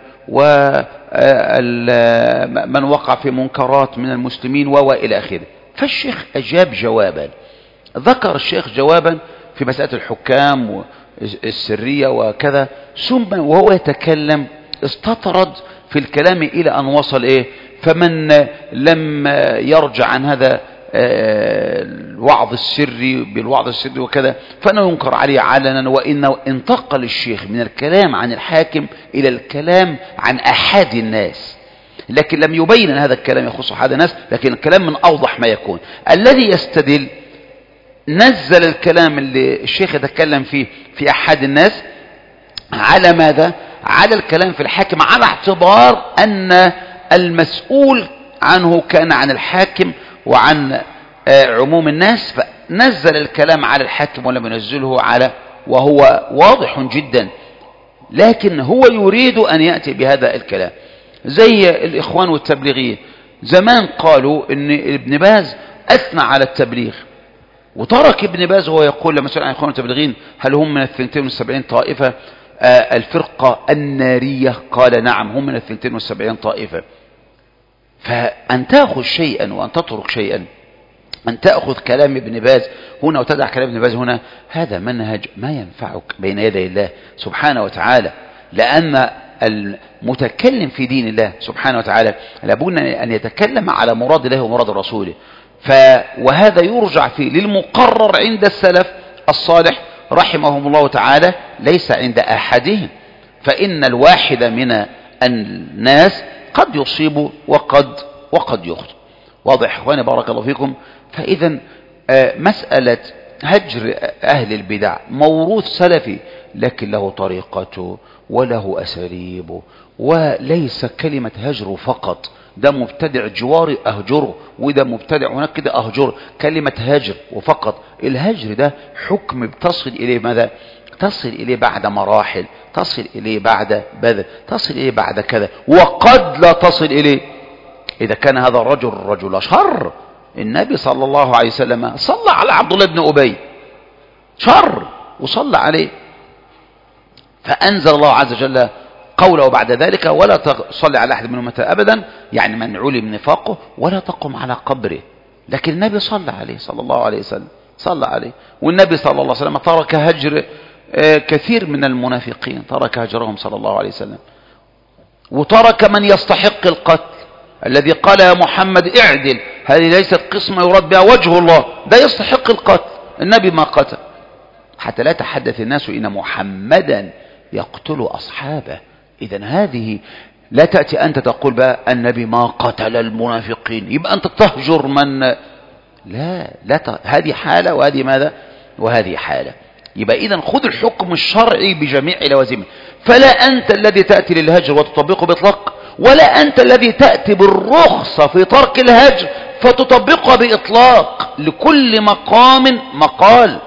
ومن وقع في منكرات من المسلمين وإلى آخره. فالشيخ أجاب جوابا، ذكر الشيخ جوابا في مسألة الحكام والسرية وكذا، ثم وهو يتكلم استطرد في الكلام إلى أن وصل إيه؟ فمن لم يرجع عن هذا الوعظ السري بالوعظ السري وكذا فإنه ينكر عليه علنا. وإنه انتقل الشيخ من الكلام عن الحاكم إلى الكلام عن أحد الناس، لكن لم يبين أن هذا الكلام يخص أحد الناس، لكن الكلام من أوضح ما يكون. الذي يستدل نزل الكلام اللي الشيخ يتكلم فيه في أحد الناس على ماذا؟ على الكلام في الحاكم، على اعتبار أن المسؤول عنه كان عن الحاكم وعن عموم الناس، فنزل الكلام على الحاكم ولم ينزله على، وهو واضح جدا. لكن هو يريد أن يأتي بهذا الكلام زي الإخوان والتبليغيين. زمان قالوا إن ابن باز أثنى على التبليغ، وترك ابن باز وهو يقول لما سئل عن الإخوان والتبليغيين هل هم من الثنتين والسبعين طائفة آه الفرقة النارية؟ قال نعم هم من الثنتين والسبعين طائفة. فأن تأخذ شيئا وأن تترك شيئا أن تأخذ كلام ابن باز هنا وتدع كلام ابن باز هنا، هذا منهج ما ينفعك بين يدي الله سبحانه وتعالى، لأن المتكلم في دين الله سبحانه وتعالى لابد أن يتكلم على مراد الله ومراد رسوله. ف وهذا يرجع فيه للمقرر عند السلف الصالح رحمهم الله تعالى، ليس عند أحدهم، فإن الواحد من الناس قد يصيب وقد وقد يخطئ. واضح اخواني بارك الله فيكم؟ فإذا مسألة هجر أهل البدع موروث سلفي، لكن له طريقته وله أساليبه، وليس كلمة هجر فقط، ده مبتدع جواري أهجره، وده مبتدع هناك كده أهجره، كلمة هجر وفقط. الهجر ده حكم بتصل إليه ماذا؟ تصل إليه بعد مراحل، تصل إليه بعد بذل، تصل إليه بعد كذا، وقد لا تصل إليه. إذا كان هذا الرجل رجل شر، النبي صلى الله عليه وسلم صلى على عبد الله بن أبي شر وصلى عليه، فأنزل الله عز وجل قوله بعد ذلك: ولا تصلي على أحد منهم أبدا، يعني من علم نفاقه، ولا تقم على قبره. لكن النبي صلى عليه صلى الله عليه وسلم، صلى عليه. والنبي صلى الله عليه وسلم ترك هجر كثير من المنافقين، ترك هجرهم صلى الله عليه وسلم، وترك من يستحق القتل، الذي قال يا محمد اعدل، هذه ليست قسمة يراد بها وجه الله، ده يستحق القتل، النبي ما قتل، حتى لا تحدث الناس إن محمدا يقتل أصحابه. إذن هذه لا تأتي أنت تقول بقى النبي ما قتل المنافقين، يبقى أنت تهجر من، لا لا ت... هذه حالة وهذه ماذا وهذه حالة. يبقى إذن خذ الحكم الشرعي بجميع لوازمه، فلا أنت الذي تأتي للهجر وتطبقه بإطلاق، ولا أنت الذي تأتي بالرخصة في ترك الهجر فتطبقها بإطلاق. لكل مقام مقال،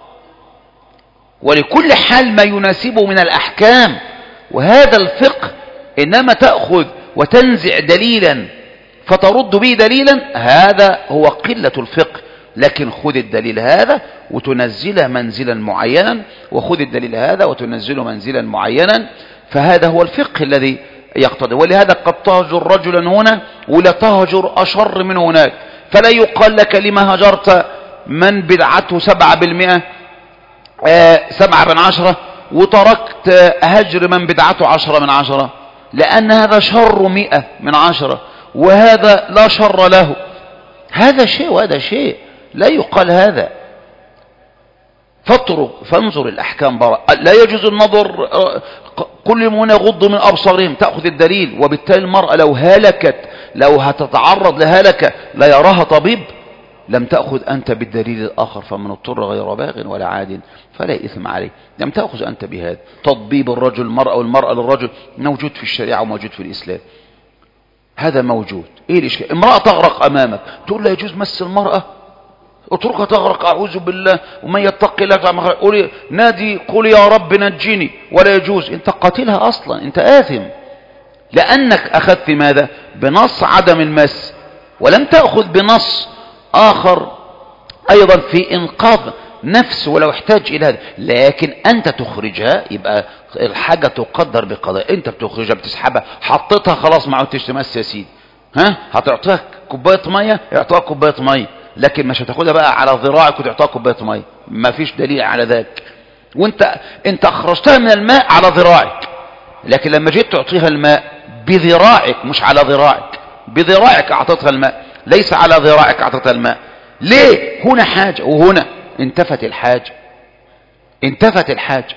ولكل حال ما يناسبه من الأحكام. وهذا الفقه إنما تأخذ وتنزع دليلا فترد به دليلا، هذا هو قلة الفقه. لكن خذ الدليل هذا وتنزله منزلا معينا، وخذ الدليل هذا وتنزله منزلا معينا، فهذا هو الفقه الذي يقتضي. ولهذا قد تهجر رجلا هنا ولا تهجر أشر من هناك، فلا يقال لك لما هجرت من بدعته سبعة بالمئة آه سبعة من عشرة وتركت هجر من بدعته عشرة من عشرة، لأن هذا شر مئة من عشرة وهذا لا شر له. هذا شيء وهذا شيء، لا يقال هذا. فاطرق فانظر الأحكام براء. لا يجوز النظر، كل من يغض من أبصارهم، تأخذ الدليل. وبالتالي المرأة لو هلكت، لو هتتعرض لهلكة لا يراها طبيب، لم تأخذ أنت بالدليل الآخر، فمن اضطر غير باغ ولا عاد فلا إثم عليه. لم تأخذ أنت بهذا. تطبيب الرجل المرأة والمرأة للرجل موجود في الشريعة وموجود في الإسلام، هذا موجود. إيه الإشكال؟ امرأة تغرق أمامك، تقول لا يجوز مس المرأة، اتركها تغرق، أعوذ بالله، ومن يتقي الله قولي نادي قولي يا رب نجيني، ولا يجوز. انت قاتلها أصلا، انت آثم، لأنك أخذت ماذا؟ بنص عدم المس، ولم تأخذ بنص آخر أيضا في إنقاذ نفس ولو احتاج إلى هذا. لكن أنت تخرجها، يبقى الحاجة تقدر بقضاء. أنت بتخرجها بتسحبها، حطيتها خلاص ما عدتش تمس يا سيدي، ها هتعطيها كوباية مية يعطيها كوباية مية، لكن مش هتاخدها بقى على ذراعك وتعطيها كوباية مية، ما فيش دليل على ذلك. وانت انت اخرجتها من الماء على ذراعك، لكن لما جيت تعطيها الماء بذراعك، مش على ذراعك، بذراعك اعطيتها الماء، ليس على ذراعك اعطيتها الماء. ليه؟ هنا حاجة وهنا انتفت الحاجة، انتفت الحاجة.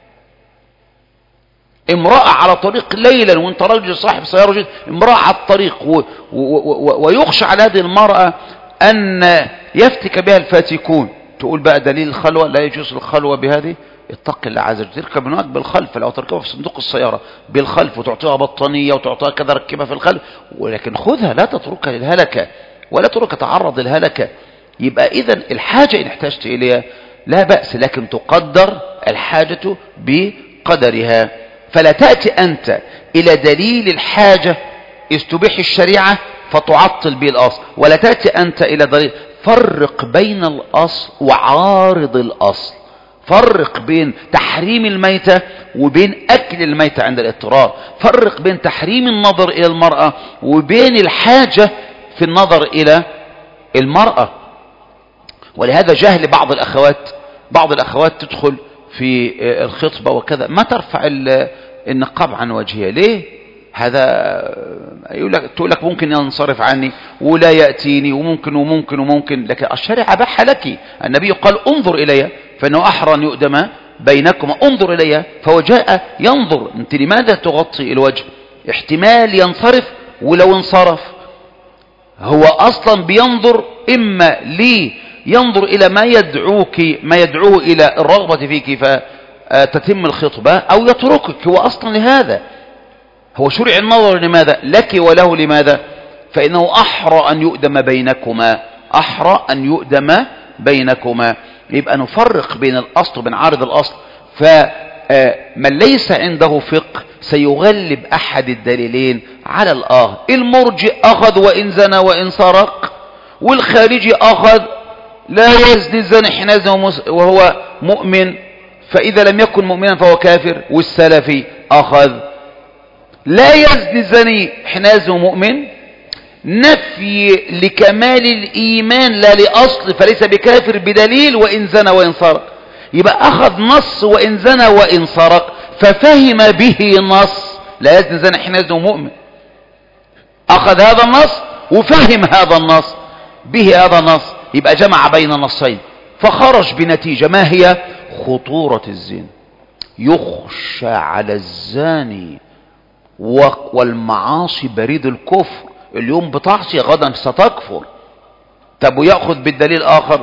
امرأة على طريق ليلا وانت راجل صاحب سيارة جد، امرأة على الطريق و... و... و... ويخشى على هذه المرأة أن يفتك بها الفاتكون، تقول بقى دليل الخلوة، لا يجوز الخلوة بهذه، اتق الله عز وجل. تركب هناك بالخلف، لو تركبها في صندوق السيارة بالخلف وتعطيها بطانية وتعطيها كذا ركبها في الخلف، ولكن خذها لا تتركها للهلكة ولا تتركها تعرض للهلكة. يبقى إذن الحاجة إن احتجت إليها لا بأس، لكن تقدر الحاجة بقدرها. فلا تأتي أنت إلى دليل الحاجة استبيح الشريعة فتعطل به الأصل، ولا تأتي أنت إلى دليل. فرق بين الأصل وعارض الأصل، فرق بين تحريم الميتة وبين أكل الميتة عند الاضطرار، فرق بين تحريم النظر إلى المرأة وبين الحاجة في النظر إلى المرأة. ولهذا جهل بعض الأخوات بعض الأخوات تدخل في الخطبة وكذا ما ترفع النقاب عن وجهها. ليه؟ هذا يقول لك تقول لك ممكن ينصرف عني ولا يأتيني وممكن وممكن وممكن، لكن الشرع أباح لك. النبي قال انظر إلي فإنه أحرى أن يؤدم بينكم، انظر إلي. فهو جاء ينظر، أنت لماذا تغطي الوجه؟ احتمال ينصرف، ولو انصرف هو أصلا بينظر إما لي ينظر إلى ما يدعوك ما يدعوه إلى الرغبة فيك فتتم الخطبة، أو يتركك. هو أصلا لهذا هو شرع النظر. لماذا؟ لك وله. لماذا؟ فإنه أحرى أن يؤدم بينكما، أحرى أن يؤدم بينكما. يبقى نفرق بين الأصل وبين عارض الأصل. فمن ليس عنده فقه سيغلب أحد الدليلين على الآخر. المرجئ أخذ وإن زنى وإن سرق، والخارجي أخذ لا يزني الزاني حين يزني وهو مؤمن فإذا لم يكن مؤمنا فهو كافر، والسلفي أخذ لا يزني الزاني حين يزني مؤمن، نفي لكمال الإيمان لا لأصل، فليس بكافر بدليل وإن زنى وإن سرق. يبقى أخذ نص وإن زنى وإن سرق ففهم به نص لا يزني الزاني حين يزني مؤمن، أخذ هذا النص وفهم هذا النص به هذا النص، يبقى جمع بين نصين فخرج بنتيجة. ما هي؟ خطورة الزنا. يخشى على الزاني والمعاصي بريد الكفر، اليوم بتعصي غدا ستكفر. طب ويأخذ بالدليل آخر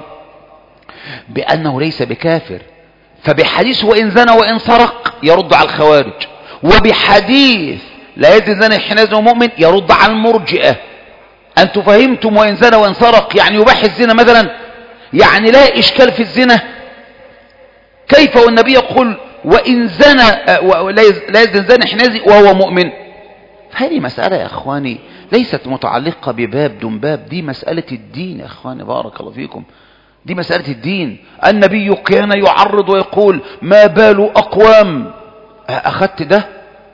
بأنه ليس بكافر، فبحديث وإن زنى وإن سرق يرد على الخوارج، وبحديث لا يزني الزاني حين يزني مؤمن يرد على المرجئة. أنتم فهمتم وإن زنى وإن سرق يعني يباح الزنا مثلا، يعني لا إشكال في الزنا. كيف والنبي يقول وإن زنى لا يزني الزاني حين يزني وهو مؤمن؟ هذه مسألة يا أخواني ليست متعلقة بباب دون باب، دي مسألة الدين يا أخواني، بارك الله فيكم، دي مسألة الدين. النبي كان يعرض ويقول ما بال أقوام، أخذت ده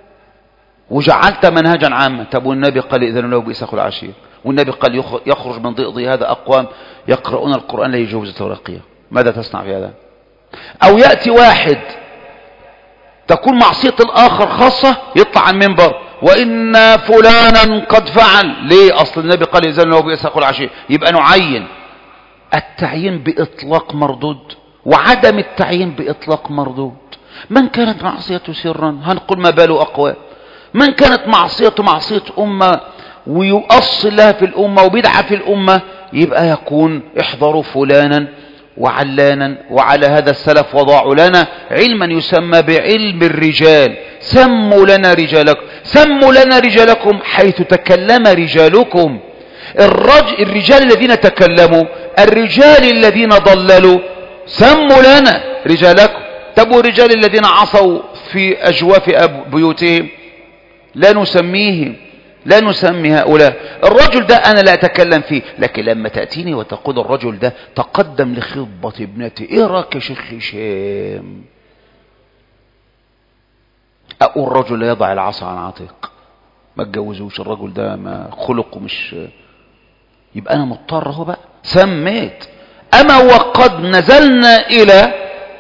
وجعلت منهجا عاما. طب والنبي قال إذن له بئس أخو العشير، والنبي قال يخرج من ضئضي هذا أقوام يقرؤون القرآن لا يجوز تورقية. ماذا تصنع في هذا؟ أو يأتي واحد تكون معصية الآخر خاصة يطلع عن منبر وإن فلانا قد فعل. ليه؟ أصل النبي قال إذن له بئس أخو العشير. يبقى نعين. التعيين بإطلاق مردود، وعدم التعيين بإطلاق مردود. من كانت معصيته سرا هنقول ما باله أقوام، من كانت معصيته معصية أمة ويؤصل لها في الأمة وبدعة في الأمة يبقى يكون احضروا فلانا وعلانا. وعلى هذا السلف وضعوا لنا علما يسمى بعلم الرجال. سموا لنا رجالكم، سموا لنا رجالكم حيث تكلم رجالكم. الرج... الرجال الذين تكلموا، الرجال الذين ضللوا، سموا لنا رجالكم. تبوا الرجال الذين عصوا في أجواف بيوتهم لا نسميهم، لا نسمي هؤلاء. الرجل ده أنا لا أتكلم فيه، لكن لما تأتيني وتقول الرجل ده تقدم لخطبة ابنتي، إيه رأيك يا شيخ هشام؟ أقول الرجل لا يضع العصا عن عاتق، ما تجوزوش الرجل ده، ما خلقه مش، يبقى أنا مضطر اهو بقى سميت. أما وقد نزلنا إلى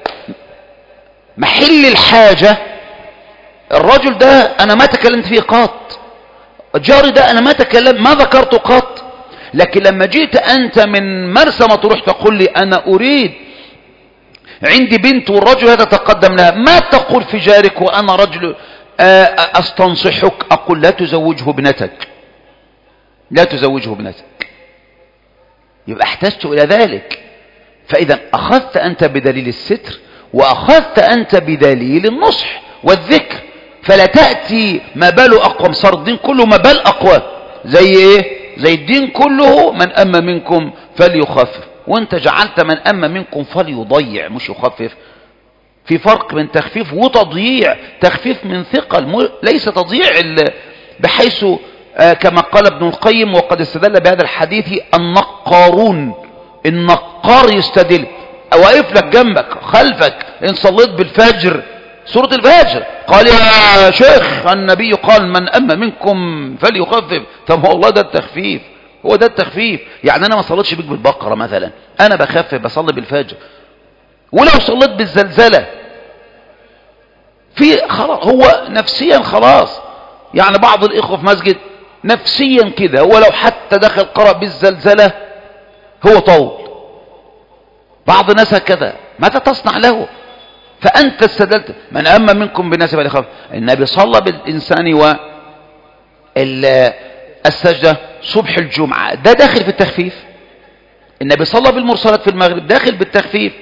محل الحاجة، الرجل ده أنا ما تكلمت فيه قط، الجاري ده أنا ما تكلمت ما ذكرته قط، لكن لما جيت أنت من مرسى مطروح تقول لي أنا أريد عندي بنت والرجل هذا تقدم لها، ما تقول في جارك وأنا رجل أستنصحك أقول لا تزوجه ابنتك، لا تزوجه ابنتك. يبقى احتجت إلى ذلك. فإذا أخذت أنت بدليل الستر وأخذت أنت بدليل النصح والذكر، فلا تأتي ما بال أقوام. صار الدين كله ما بال أقوام، زي إيه؟ زي الدين كله من أما منكم فليخفف، وانت جعلت من أما منكم فليضيع مش يخفف. في فرق بين تخفيف وتضييع. تخفيف من ثقل ليس تضييع، بحيث آه كما قال ابن القيم وقد استدل بهذا الحديث النقارون. النقار يستدل واقف لك جنبك خلفك ان صليت بالفجر سورة الفجر قال يا شيخ النبي قال من أما منكم فليخفف. طب والله ده التخفيف، هو ده التخفيف. يعني انا ما صليتش بيك بالبقرة مثلا، انا بخفف بصلي بالفجر، ولو صليت بالزلزلة في خلاص هو نفسيا خلاص. يعني بعض الاخوة في مسجد نفسيا كده، هو لو حتى دخل قرأ بالزلزلة هو طول. بعض الناس هكذا، ماذا تصنع له؟ فأنت استدلت من أما منكم بالناس فليخاف. النبي صلى بالإنسان والسجدة صبح الجمعة، ده داخل في التخفيف. النبي صلى بالمرسلات في المغرب، داخل بالتخفيف.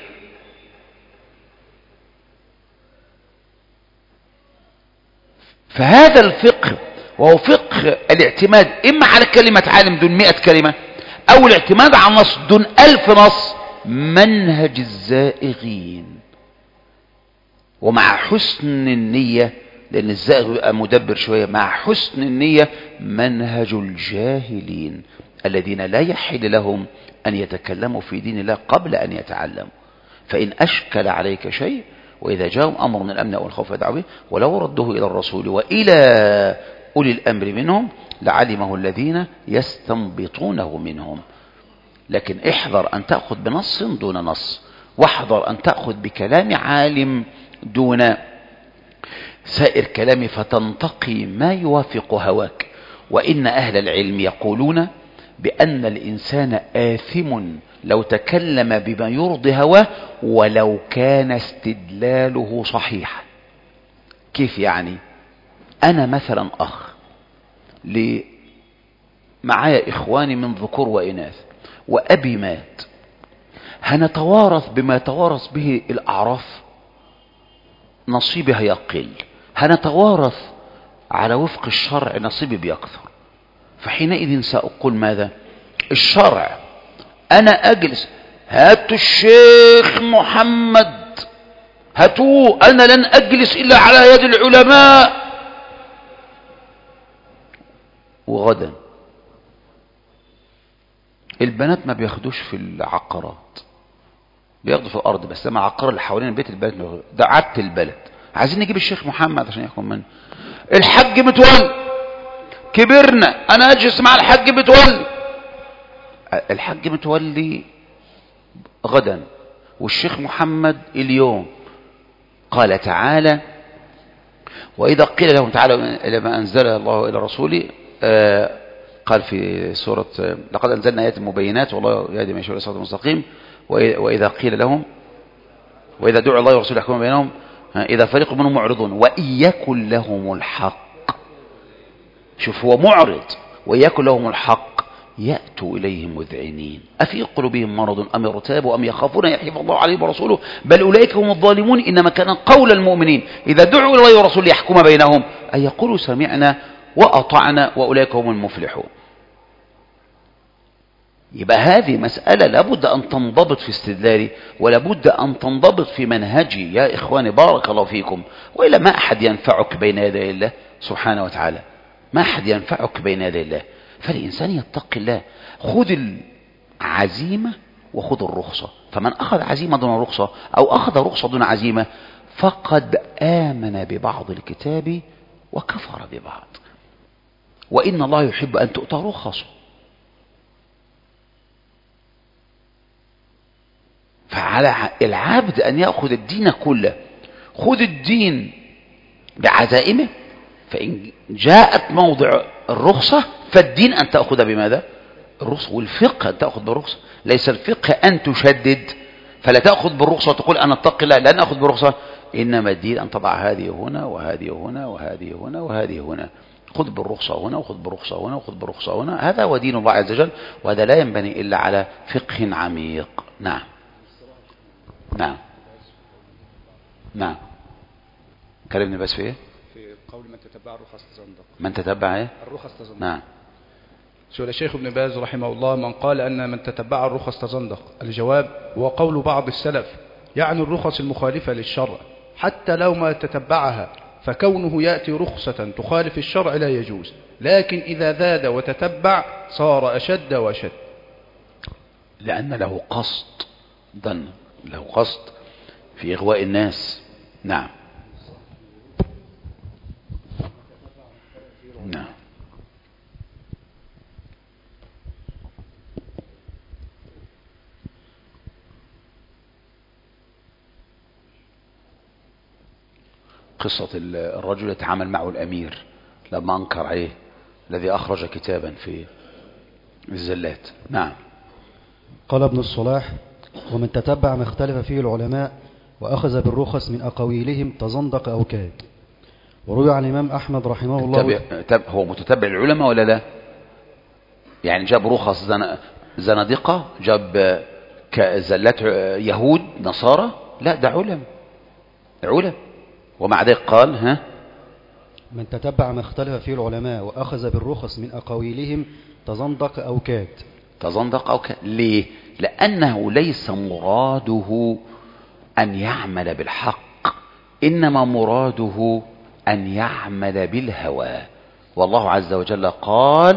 فهذا الفقه وهو فقه الاعتماد إما على كلمة عالم دون مئة كلمة، أو الاعتماد على نص دون ألف نص، منهج الزائغين. ومع حسن النية، لأن الزائغ بيبقى مدبر شوية، مع حسن النية منهج الجاهلين الذين لا يحل لهم أن يتكلموا في دين الله قبل أن يتعلموا. فإن أشكل عليك شيء وإذا جاءهم أمر من الأمن أو الخوف فادعوا به ولو ردوه إلى الرسول وإلى أولي الأمر منهم لعلمه الذين يستنبطونه منهم. لكن احذر أن تأخذ بنص دون نص، واحذر أن تأخذ بكلام عالم دون سائر كلامه فتنتقي ما يوافق هواك. وإن أهل العلم يقولون بأن الإنسان آثم لو تكلم بما يرضي هواه ولو كان استدلاله صحيحا. كيف يعني؟ أنا مثلا أخ لي معايا إخواني من ذكور وإناث، وأبي مات، هنتوارث بما يتوارث به الأعراف؟ نصيبي هيقل. هنتوارث على وفق الشرع؟ نصيبي بيكثر. فحينئذ سأقول ماذا؟ الشرع أنا أجلس، هاتوا الشيخ محمد هاتوه، أنا لن أجلس إلا على يد العلماء. وغدا البنات ما بياخدوش في العقارات، بياخدوا في الأرض بس، لما العقار اللي حوالين البيت البلد ده عدت البلد. عايزين نجيب الشيخ محمد عشان يحكم منه. الحج متولي كبرنا، أنا أجلس مع الحج متولي. الحج متولي غدا والشيخ محمد اليوم. قال تعالى وإذا قيل لهم تعالوا إلى ما أنزل الله إلى رسوله، آه قال في سورة آه لقد أنزلنا آيات مبينات والله يهدي من يشاء إلى صراط مستقيم. وإذا قيل لهم وإذا دعوا الله ورسوله يحكمون بينهم إذا فريق منهم معرضون وإن يكن لهم الحق. شوف هو معرض، وإن يكن لهم الحق يأتوا إليهم مذعنين أفي قلوبهم مرض أم ارتابوا أم يخافون أن يحيف الله عليهم ورسوله بل أولئك هم الظالمون. إنما كان قول المؤمنين إذا دعوا إلى الله ورسوله يحكم بينهم أن يقولوا سمعنا وأطعنا وأولئك هم المفلحون. يبقى هذه مسألة لابد أن تنضبط في استدلالي، ولابد أن تنضبط في منهجي يا إخواني، بارك الله فيكم. وإلا ما أحد ينفعك بين يدي الله سبحانه وتعالى، ما أحد ينفعك بين يدي الله. فالإنسان يتقي الله. خذ العزيمة وخذ الرخصة. فمن أخذ عزيمة دون رخصة أو أخذ رخصة دون عزيمة فقد آمن ببعض الكتاب وكفر ببعض. وإن الله يحب أن تؤتى رخصه. فعلى العبد أن يأخذ الدين كله. خذ الدين بعزائمه، فإن جاءت موضع الرخصة فالدين أن تأخذ بماذا؟ الرخصة. والفقه أن تأخذ بالرخصة. ليس الفقه أن تشدد فلا تأخذ بالرخصة وتقول أنا اتقي الله لن أخذ بالرخصة. إنما الدين أن تضع هذه هنا وهذه هنا وهذه هنا وهذه هنا. خذ بالرخصة هنا وخذ بالرخصة هنا وخذ بالرخصة هنا. هذا هو دين الله عز وجل، وهذا لا ينبني إلا على فقه عميق. نعم نعم نعم. كلمني بس في ايه؟ في قول من تتبع الرخص تزندق. من تتبع ايه؟ الرخص تزندق. نعم. سئل الشيخ ابن باز رحمه الله من قال أن من تتبع الرخص تزندق. الجواب هو قول بعض السلف يعني الرخص المخالفة للشرع حتى لو ما تتبعها، فكونه يأتي رخصة تخالف الشرع لا يجوز، لكن إذا زاد وتتبع صار أشد وأشد. لأن له قصد، ظن له قصد في إغواء الناس. نعم نعم قصة الرجل يتعامل معه الأمير لما أنكر عليه، الذي أخرج كتابا في الزلات. نعم. قال ابن الصلاح: ومن تتبع ما اختلف فيه العلماء وأخذ بالرخص من أقاويلهم تزندق أو كاد. وروي عن الإمام أحمد رحمه الله. تب... هو متتبع العلماء ولا لا؟ يعني جاب رخص زن... زنادقة، جاب زلات يهود نصارى؟ لا، ده علم علم. ومع ذلك قال: ها من تتبع ما اختلف فيه العلماء وأخذ بالرخص من أقاويلهم تزندق أو كاد. تزندق أو كاد. ليه؟ لأنه ليس مراده أن يعمل بالحق، إنما مراده أن يعمل بالهوى. والله عز وجل قال: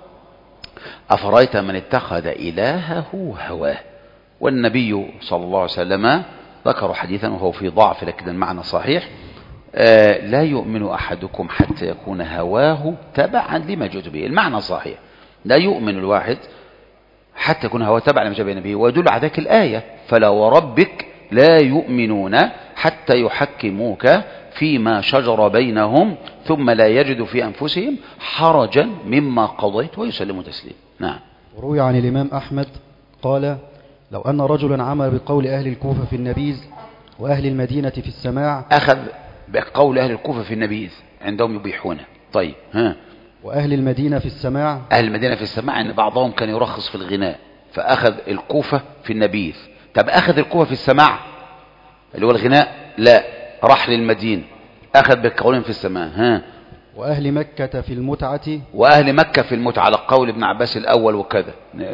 أفرأيت من اتخذ إلهه هواه. والنبي صلى الله عليه وسلم ذكر حديثا وهو في ضعف لكن المعنى صحيح: آه لا يؤمن أحدكم حتى يكون هواه تبعا لما جئت به. المعنى صحيح، لا يؤمن الواحد حتى يكون هواه تبعا لما جاء به. ويدل على ذلك الآية: فلا وربك لا يؤمنون حتى يحكموك فيما شجر بينهم ثم لا يجدوا في أنفسهم حرجا مما قضيت ويسلموا تسليما. نعم. وروي عن الإمام أحمد قال: لو أن رجلا عمل بقول أهل الكوفة في النبيذ وأهل المدينة في السماع. أخذ بقول أهل الكوفة في النبيذ، عندهم يبيحونه. طيب، ها. وأهل المدينة في السماع. أهل المدينة في السماع أن بعضهم كان يرخص في الغناء، فأخذ الكوفة في النبيذ. طب أخذ الكوفة في السماع اللي هو الغناء؟ لا، راح للمدينة أخذ بقولهم في السماع. ها. وأهل مكة في المتعة. وأهل مكة في المتعة على قول ابن عباس الأول وكذا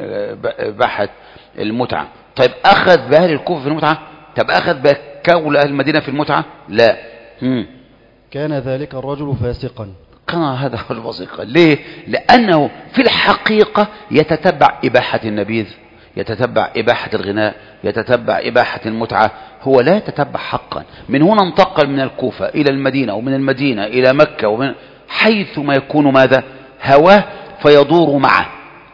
بحث المتعة. طيب أخذ بأهل الكوفة في المتعة؟ طب أخذ بقول أهل المدينة في المتعة؟ لا. هم. كان ذلك الرجل فاسقا. كان هذا الرجل فاسقا. ليه؟ لأنه في الحقيقة يتتبع إباحة النبيذ، يتتبع إباحة الغناء، يتتبع إباحة المتعة، هو لا يتتبع حقا. من هنا انتقل من الكوفة إلى المدينة ومن المدينة إلى مكة، ومن حيث ما يكون ماذا؟ هواه، فيدور معه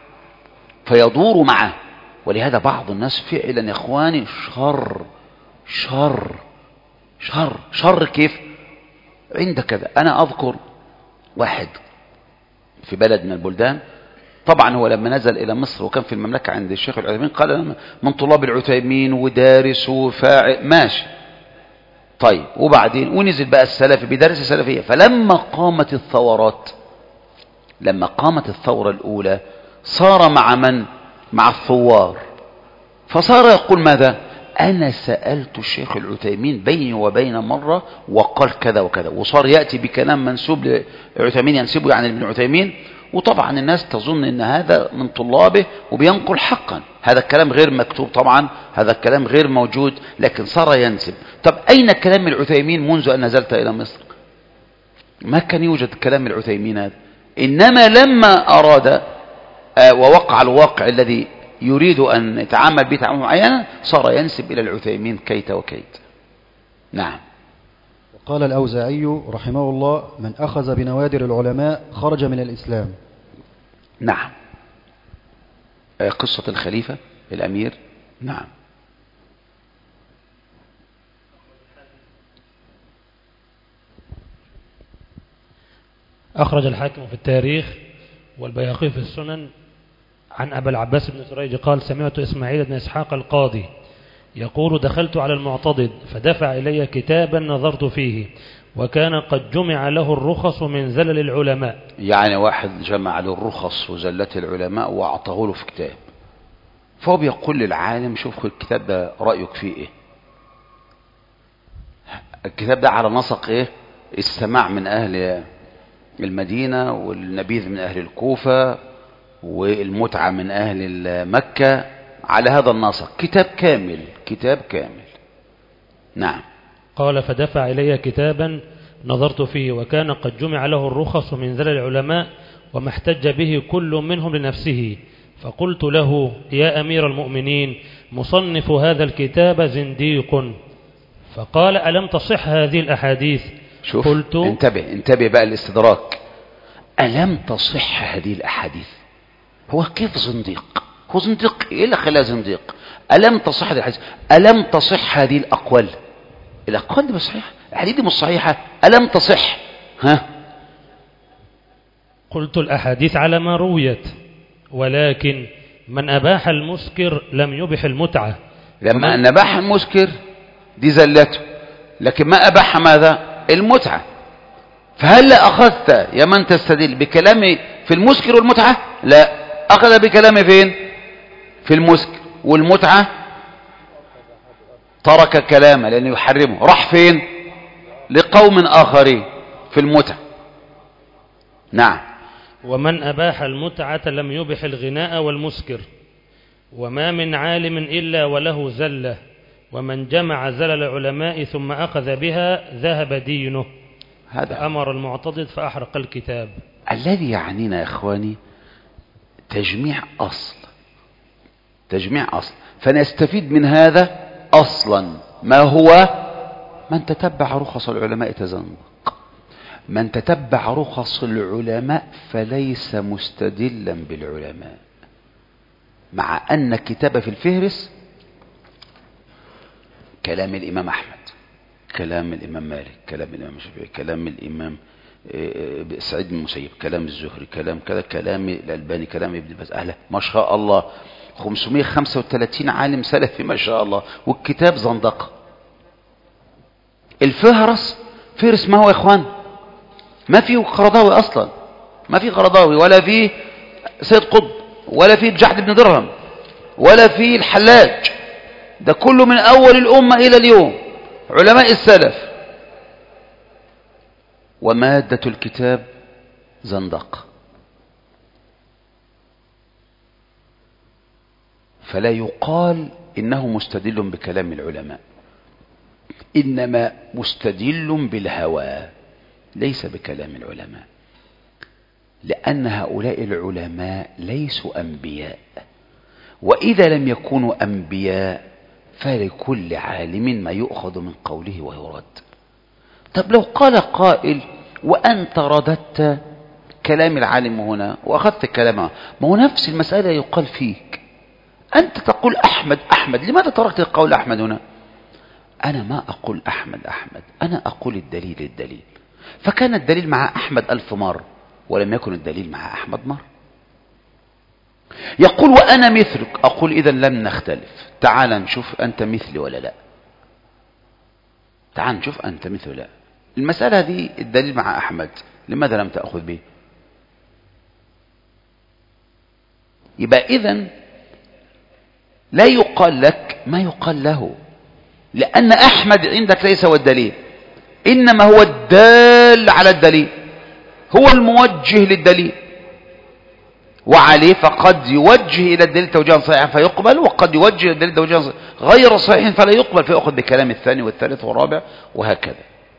فيدور معه ولهذا بعض الناس فعلا يا إخواني شر شر شر شر كيف؟ عند كذا. أنا أذكر واحد في بلد من البلدان، طبعا هو لما نزل إلى مصر وكان في المملكة عند الشيخ العثيمين قال من طلاب العثيمين ودارس وفاعل ماشي. طيب وبعدين ونزل بقى السلفي بيدرس السلفية. فلما قامت الثورات، لما قامت الثورة الأولى صار مع من؟ مع الثوار. فصار يقول ماذا؟ أنا سألت الشيخ العثيمين بيني وبين مرة وقال كذا وكذا، وصار يأتي بكلام منسوب للعثيمين ينسبه يعني ابن عثيمين، وطبعا الناس تظن ان هذا من طلابه وبينقل حقا. هذا الكلام غير مكتوب طبعا، هذا الكلام غير موجود، لكن صار ينسب. طب أين كلام العثيمين منذ أن نزلت إلى مصر؟ ما كان يوجد كلام العثيمين هذا. إنما لما أراد ووقع الواقع الذي يريد أن يتعامل به تعامل معينا صار ينسب إلى العثيمين كيت وكيت. نعم. وقال الأوزاعي رحمه الله: من أخذ بنوادر العلماء خرج من الإسلام. نعم. قصة الخليفة الأمير. نعم. أخرج الحاكم في التاريخ والبيهقي في السنن عن أبي العباس بن سريج قال: سمعت إسماعيل بن إسحاق القاضي يقول: دخلت على المعتضد فدفع إلي كتابا نظرت فيه وكان قد جمع له الرخص من زلل العلماء. يعني واحد جمع له الرخص وزلات العلماء وأعطاه له في كتاب، فهو بيقول للعالم: شوف الكتاب ده رأيك فيه إيه؟ الكتاب ده على نسق إيه؟ السماع من أهل المدينة والنبيذ من أهل الكوفة والمتعة من أهل مكة، على هذا النسق كتاب كامل كتاب كامل. نعم. قال: فدفع إلي كتابا نظرت فيه وكان قد جمع له الرخص من زلل العلماء وما احتج به كل منهم لنفسه، فقلت له: يا أمير المؤمنين، مصنف هذا الكتاب زنديق. فقال: ألم تصح هذه الأحاديث؟ شوف، قلت: انتبه انتبه بقى الاستدراك. ألم تصح هذه الأحاديث؟ هو كيف زنديق؟ هو زنديق إيه اللي خلاه زنديق؟ ألم تصح هذه الحديث؟ ألم تصح هذه الأقوال؟ الأقوال دي مش صحيحة، الحديث دي مش صحيحة. ألم تصح؟ ها؟ قلت الأحاديث على ما رويت، ولكن من أباح المسكر لم يبح المتعة. لما أن أباح المسكر دي زلته، لكن ما أباح ماذا؟ المتعة. فهل أخذت يا من تستدل بكلامي في المسكر والمتعة؟ لا، أخذ بكلامي فين؟ في المسكر، والمتعة ترك كلامه لأنه يحرمه، راح فين؟ لقوم آخرين في المتعة. نعم. ومن أباح المتعة لم يبح الغناء والمسكر، وما من عالم إلا وله زلة، ومن جمع زلل العلماء ثم أخذ بها ذهب دينه. هذا أمر المعتضد فأحرق الكتاب. الذي يعنينا يا إخواني تجميع أصل، تجميع أصل، فنستفيد من هذا أصلا ما هو من تتبع رخص العلماء تزندق. من تتبع رخص العلماء فليس مستدلا بالعلماء، مع أن كتاب في الفهرس كلام الإمام أحمد، كلام الإمام مالك، كلام الإمام الشافعي، كلام الإمام سعيد بن المسيب، كلام الزهري، كلام كذا، كلام الألباني، كلام ابن باز، أهلا ما شاء الله خمسمائة وخمسة وثلاثين عالم سلفي ما شاء الله، والكتاب زندقة. الفهرس فهرس ما هو يا إخوان؟ ما فيه قرضاوي أصلا، ما فيه قرضاوي ولا فيه سيد قطب ولا فيه جعد بن درهم ولا فيه الحلاج، ده كله من أول الأمة إلى اليوم علماء السلف. ومادة الكتاب زندق، فلا يقال إنه مستدل بكلام العلماء، إنما مستدل بالهوى ليس بكلام العلماء، لأن هؤلاء العلماء ليسوا أنبياء، وإذا لم يكونوا أنبياء فلكل عالم ما يؤخذ من قوله ويرد. طب لو قال قائل وأنت رددت كلام العالم هنا وأخذت كلامه، ما هو نفس المسألة يقال فيك، أنت تقول أحمد أحمد، لماذا تركت قول أحمد هنا؟ أنا ما أقول أحمد أحمد، أنا أقول الدليل الدليل، فكان الدليل مع أحمد ألف مرة ولم يكن الدليل مع أحمد مرة. يقول وأنا مثلك، أقول إذا لم نختلف، تعال نشوف أنت مثلي ولا لا، تعال نشوف أنت مثلي ولا لا. المسألة دي الدليل مع أحمد، لماذا لم تأخذ به؟ يبقى إذن لا يقال لك ما يقال له، لأن أحمد عندك ليس هو الدليل، إنما هو الدال على الدليل، هو الموجه للدليل، وعليه فقد يوجه إلى الدليل توجيها صحيحا فيقبل، وقد يوجه إلى الدليل توجيها غير صحيح فلا يقبل، فيأخذ بكلام الثاني والثالث والرابع وهكذا.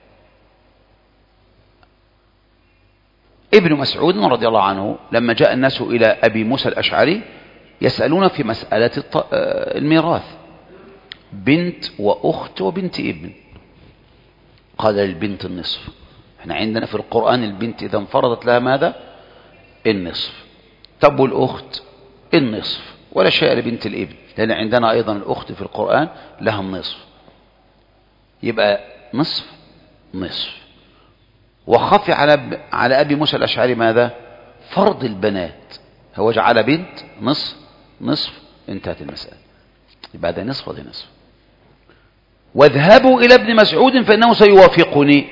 ابن مسعود رضي الله عنه لما جاء الناس إلى أبي موسى الأشعري يسألون في مسألة الميراث، بنت وأخت وبنت ابن، قال للبنت النصف. احنا عندنا في القرآن البنت إذا انفرضت لها ماذا؟ النصف. طب والأخت النصف، ولا شيء لبنت الابن، لأن عندنا أيضا الأخت في القرآن لها النصف، يبقى نصف نصف. وخفي على على أبي موسى الأشعري ماذا؟ فرض البنات، هو جعل بنت نصف نصف، انتهت المسألة، يبقى ده نصف وده نصف. واذهبوا إلى ابن مسعود فإنه سيوافقني.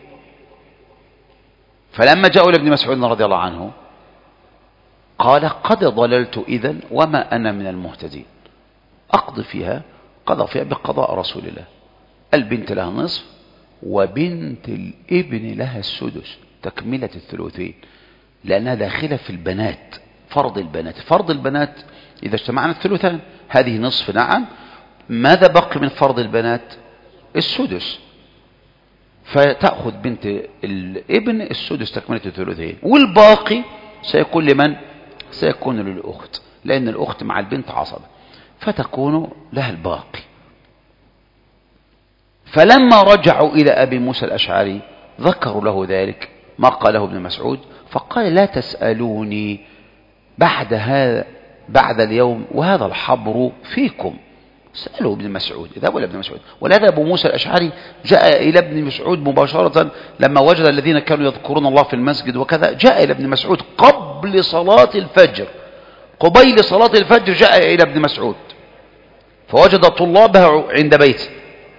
فلما جاءوا لابن مسعود رضي الله عنه قال قد ضللت إذن وما أنا من المهتدين، أقضي فيها قضى فيها بقضاء رسول الله، البنت لها نصف وبنت الابن لها السدس تكملة الثلثين، لأنها داخلة في البنات، فرض البنات. فرض البنات إذا اجتمعنا الثلثان، هذه نصف نعم، ماذا بقي من فرض البنات؟ السدس، فتأخذ بنت الابن السدس تكملة الثلثين، والباقي سيكون لمن؟ سيكون للأخت، لأن الأخت مع البنت عصبة، فتكون لها الباقي. فلما رجعوا إلى أبي موسى الأشعري ذكروا له ذلك ما قاله ابن مسعود، فقال لا تسألوني بعد هذا بعد اليوم وهذا الحبر فيكم، سألوا ابن مسعود، اذهبوا إلى ابن مسعود. ولهذا أبو موسى الأشعري جاء إلى ابن مسعود مباشرة لما وجد الذين كانوا يذكرون الله في المسجد وكذا، جاء إلى ابن مسعود قبل صلاة الفجر، قبيل صلاة الفجر جاء إلى ابن مسعود فوجد طلابه عند بيته،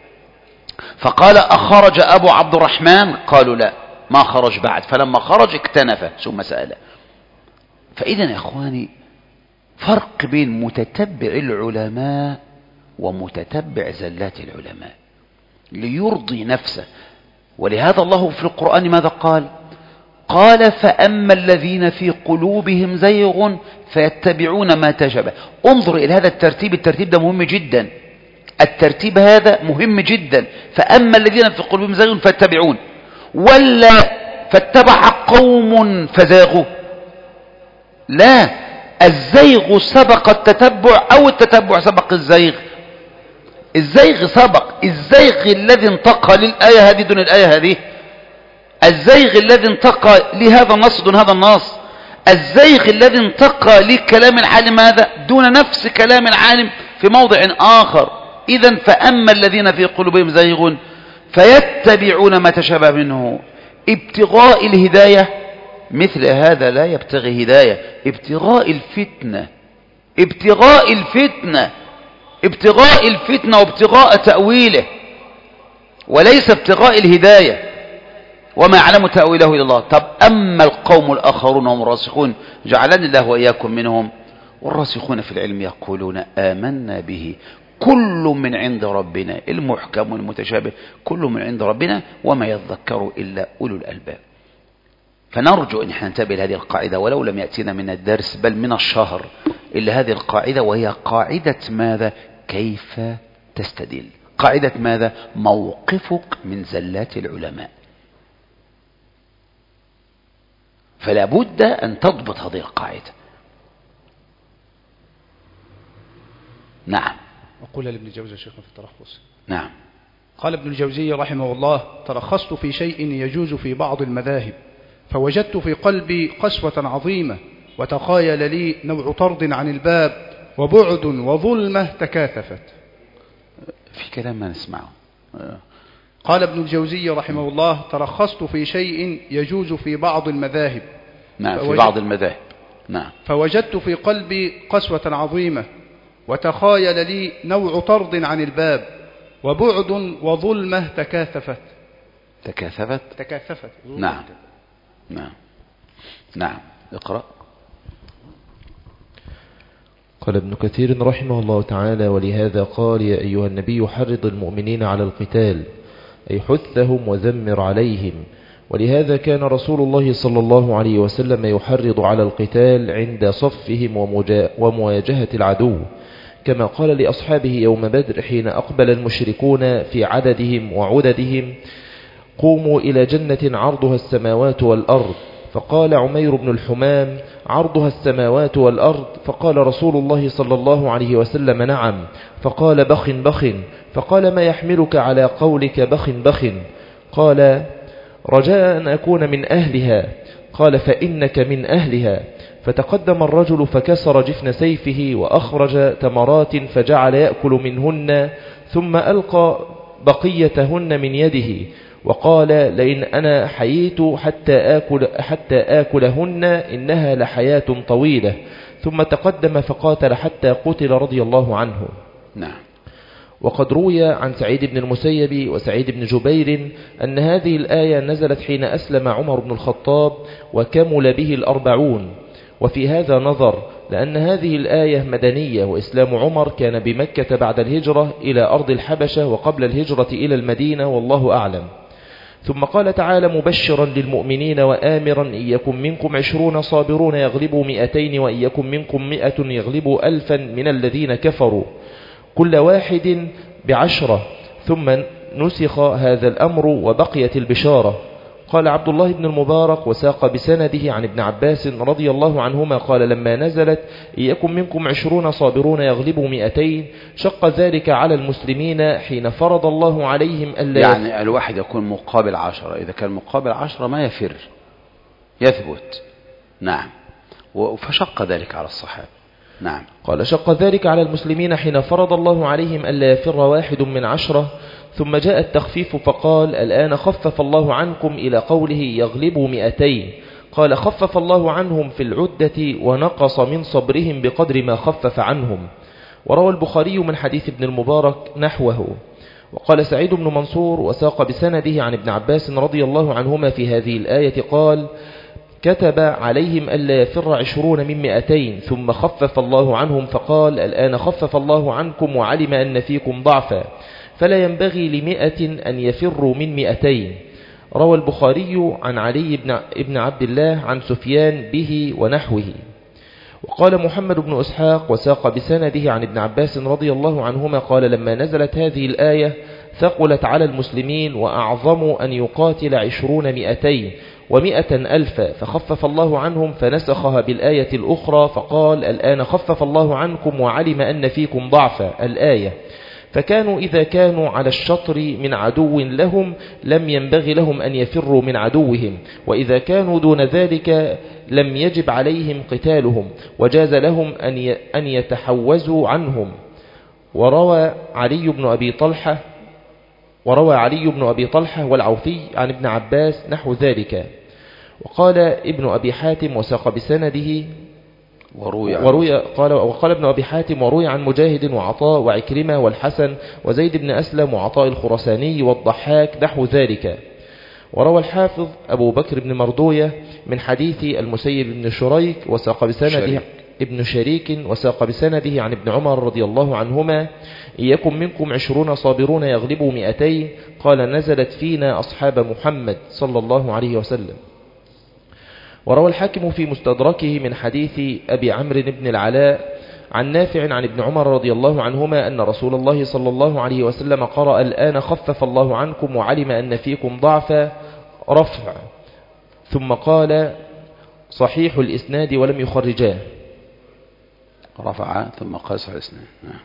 فقال أخرج أبو عبد الرحمن؟ قالوا لا ما خرج بعد، فلما خرج اكتنف ثم سأله. فإذا يا أخواني فرق بين متتبع العلماء ومتتبع زلات العلماء ليرضي نفسه. ولهذا الله في القرآن ماذا قال؟ قال فأما الذين في قلوبهم زيغ فيتبعون ما تشابه. انظر إلى هذا الترتيب، الترتيب ده مهم جدا، الترتيب هذا مهم جدا. فأما الذين في قلوبهم زيغ فيتبعون، ولا فاتبع قوم فزاغوا؟ لا، الزيغ سبق التتبع أو التتبع سبق الزيغ؟ الزيغ سبق. الزيغ الذي انتقى للآية هذه دون الآية هذه، الزيغ الذي انتقى لهذا النص دون هذا النص، الزيغ الذي انتقى لكلام العالم هذا دون نفس كلام العالم في موضع آخر. إذن فأما الذين في قلوبهم زيغ فيتبعون ما تشابه منه ابتغاء الهداية، مثل هذا لا يبتغي هداية، ابتغاء الفتنة، ابتغاء الفتنة، ابتغاء الفتنة وابتغاء تأويله، وليس ابتغاء الهداية. وما يعلم تأويله إلا الله. طب أما القوم الآخرون هم الراسخون، جعلني الله وإياكم منهم، والراسخون في العلم يقولون آمنا به كل من عند ربنا، المحكم والمتشابه كل من عند ربنا وما يذكر إلا أولو الألباب. فنرجو أن ننتبه لهذه القاعدة ولو لم يأتينا من الدرس بل من الشهر إلا هذه القاعدة، وهي قاعدة ماذا؟ كيف تستدل. قاعدة ماذا؟ موقفك من زلات العلماء. فلا بد أن تضبط هذه القاعدة. نعم. وقول لابن الجوزي شيخنا في الترخص. نعم. قال ابن الجوزي رحمه الله: ترخصت في شيء يجوز في بعض المذاهب، فوجدت في قلبي قسوة عظيمة، وتخايل لي نوع طرد عن الباب، وبعد وظلمة تكاثفت. في كلام ما نسمعه. قال ابن الجوزي رحمه الله: ترخصت في شيء يجوز في بعض المذاهب. نعم، في بعض المذاهب. نعم. فوجدت في قلبي قسوة عظيمة، وتخايل لي نوع طرد عن الباب، وبعد وظلمة تكاثفت. تكاثفت. تكاثفت. نعم. نعم. نعم. اقرأ. قال ابن كثير رحمه الله تعالى: ولهذا قال يا أيها النبي حرض المؤمنين على القتال، أي حثهم وذمر عليهم. ولهذا كان رسول الله صلى الله عليه وسلم يحرض على القتال عند صفهم ومواجهة العدو، كما قال لأصحابه يوم بدر حين أقبل المشركون في عددهم وعددهم: قوموا إلى جنة عرضها السماوات والأرض. فقال عمير بن الحمام: عرضها السماوات والأرض؟ فقال رسول الله صلى الله عليه وسلم: نعم. فقال: بخ بخ. فقال: ما يحملك على قولك بخ بخ؟ قال: رجاء أن أكون من أهلها. قال: فإنك من أهلها. فتقدم الرجل فكسر جفن سيفه وأخرج تمرات فجعل يأكل منهن، ثم ألقى بقيتهن من يده وقال: لئن أنا حييت حتى آكل حتى آكلهن إنها لحياة طويلة. ثم تقدم فقاتل حتى قتل رضي الله عنه. نعم. وقد روي عن سعيد بن المسيب وسعيد بن جبير أن هذه الآية نزلت حين أسلم عمر بن الخطاب وكمل به الأربعون. وفي هذا نظر، لأن هذه الآية مدنية، وإسلام عمر كان بمكة بعد الهجرة إلى أرض الحبشة وقبل الهجرة إلى المدينة، والله أعلم. ثم قال تعالى مبشرا للمؤمنين وآمرا: إن يكن منكم عشرون صابرون يغلبوا مئتين، وإن يكن منكم مئة يغلبوا ألفا من الذين كفروا، كل واحد بعشرة. ثم نسخ هذا الأمر وبقيت البشارة. قال عبد الله بن المبارك وساق بسنده عن ابن عباس رضي الله عنهما قال: لما نزلت إن يكن منكم عشرون صابرون يغلبوا مئتين، شق ذلك على المسلمين حين فرض الله عليهم ألا يعني الواحد يكون مقابل عشرة، إذا كان مقابل عشرة ما يفر، يثبت. نعم. فشق ذلك على الصحابة. نعم. قال شق ذلك على المسلمين حين فرض الله عليهم ألا يفر واحد من عشرة، ثم جاء التخفيف فقال الآن خفف الله عنكم إلى قوله يغلبوا مئتين. قال خفف الله عنهم في العدة ونقص من صبرهم بقدر ما خفف عنهم. وروى البخاري من حديث ابن المبارك نحوه. وقال سعيد بن منصور وساق بسنده عن ابن عباس رضي الله عنهما في هذه الآية قال كتب عليهم ألا يفر عشرون من مئتين ثم خفف الله عنهم فقال الآن خفف الله عنكم وعلم أن فيكم ضعفا فلا ينبغي لمئة أن يفروا من مئتين. روى البخاري عن علي بن ابن عبد الله عن سفيان به ونحوه. وقال محمد بن إسحاق وساق بسنده عن ابن عباس رضي الله عنهما قال لما نزلت هذه الآية ثقلت على المسلمين وأعظموا أن يقاتل عشرون مئتين ومئة ألفا فخفف الله عنهم فنسخها بالآية الأخرى فقال الآن خفف الله عنكم وعلم أن فيكم ضعفا الآية. فكانوا إذا كانوا على الشطر من عدو لهم لم ينبغي لهم أن يفروا من عدوهم، وإذا كانوا دون ذلك لم يجب عليهم قتالهم وجاز لهم أن يتحوزوا عنهم. وروى علي بن أبي طلحة وروى علي بن أبي طلحة والعوفي عن ابن عباس نحو ذلك. وقال ابن أبي حاتم وساق بسنده وروي, وروي قال وقال ابن أبي حاتم وروي عن مجاهد وعطاء وعكرمة والحسن وزيد بن أسلم وعطاء الخرساني والضحاك نحو ذلك. وروى الحافظ أبو بكر بن مردوية من حديث المسيب بن شريك وساق بسنده شريك. ابن شريك وساق بسنده عن ابن عمر رضي الله عنهما إن يكن منكم عشرون صابرون يغلبوا مئتين قال نزلت فينا أصحاب محمد صلى الله عليه وسلم. وروى الحاكم في مستدركه من حديث أبي عمرو بن العلاء عن نافع عن ابن عمر رضي الله عنهما أن رسول الله صلى الله عليه وسلم قرأ الآن خفف الله عنكم وعلم أن فيكم ضعفا رفع ثم قال صحيح الإسناد ولم يخرجاه. رفع ثم قال صحيح الإسناد.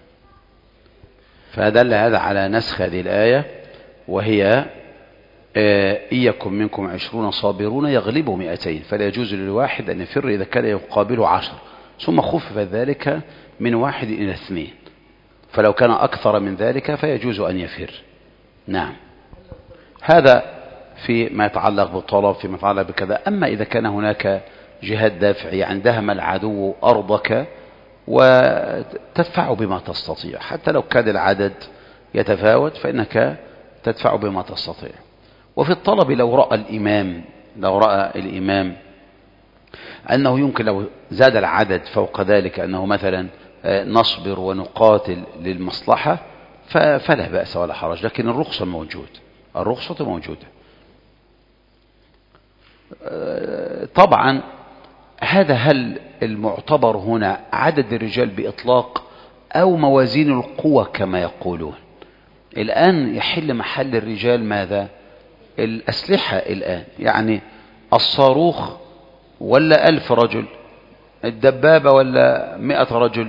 فدل هذا على نسخ هذه الآية وهي إن يكن منكم عشرون صابرون يغلبوا مئتين فلا يجوز للواحد أن يفر إذا كان يقابل عشر، ثم خفف ذلك من واحد إلى اثنين، فلو كان أكثر من ذلك فيجوز أن يفر. نعم، هذا فيما يتعلق بالطلب فيما يتعلق بكذا. أما إذا كان هناك جهاد دافعية عندها العدو أرضك وتدفع بما تستطيع، حتى لو كان العدد يتفاوت فإنك تدفع بما تستطيع. وفي الطلب لو رأى الإمام لو رأى الإمام أنه يمكن لو زاد العدد فوق ذلك أنه مثلا نصبر ونقاتل للمصلحة فلا بأس ولا حرج، لكن الرخصة موجود الرخصة موجودة. طبعا هذا هل المعتبر هنا عدد الرجال بإطلاق أو موازين القوة كما يقولون؟ الآن يحل محل الرجال ماذا؟ الأسلحة الآن، يعني الصاروخ ولا ألف رجل، الدبابة ولا مئة رجل.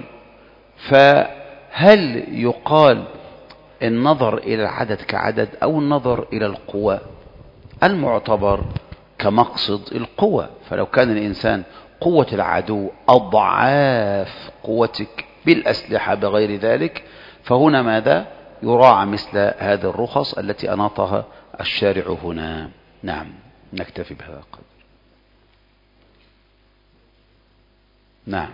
فهل يقال النظر إلى العدد كعدد أو النظر إلى القوة؟ المعتبر كمقصد القوة. فلو كان الإنسان قوة العدو أضعاف قوتك بالأسلحة بغير ذلك فهنا ماذا؟ يراعى مثل هذه الرخص التي أناطها الشارع هنا. نعم، نكتفي بهذا القدر. نعم.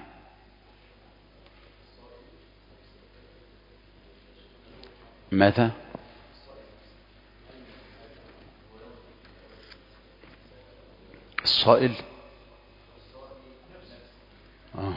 ماذا؟ الصائل آه.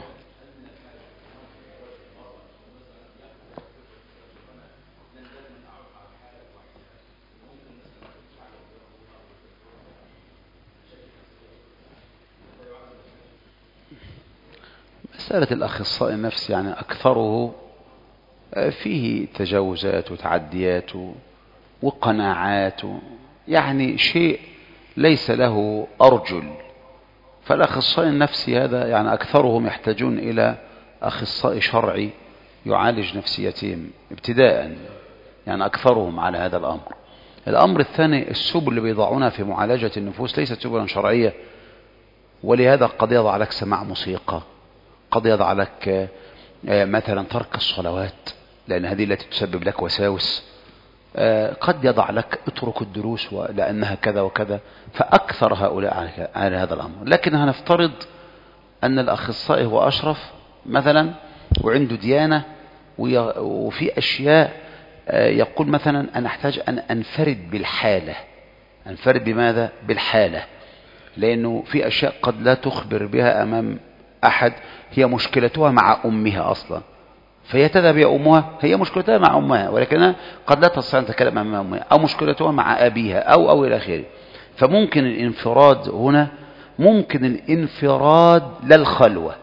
مسألة الأخصائي النفسي يعني أكثره فيه تجاوزات وتعديات وقناعات، يعني شيء ليس له أرجل. فالأخصائي النفسي هذا يعني أكثرهم يحتاجون إلى أخصائي شرعي يعالج نفسيتهم ابتداء، يعني أكثرهم على هذا الأمر. الأمر الثاني السبل اللي بيضعونها في معالجة النفوس ليست سبلا شرعية، ولهذا قد يضع لك سماع موسيقى، قد يضع لك مثلا ترك الصلوات لأن هذه التي تسبب لك وساوس، قد يضع لك اترك الدروس لأنها كذا وكذا، فأكثر هؤلاء على هذا الأمر. لكن هنفترض أن الأخصائي هو أشرف مثلا وعنده ديانة وفي أشياء يقول مثلا أنا أحتاج أن أنفرد بالحالة. أنفرد بماذا؟ بالحالة، لأنه في أشياء قد لا تخبر بها أمام أحد، هي مشكلتها مع أمها أصلا، فهي تذهب يا أمها، هي مشكلتها مع أمها ولكنها قد لا تستطيع أن تتكلم أمام أمها، أو مشكلتها مع أبيها أو أو إلى آخره. فممكن الانفراد هنا، ممكن الانفراد للخلوة.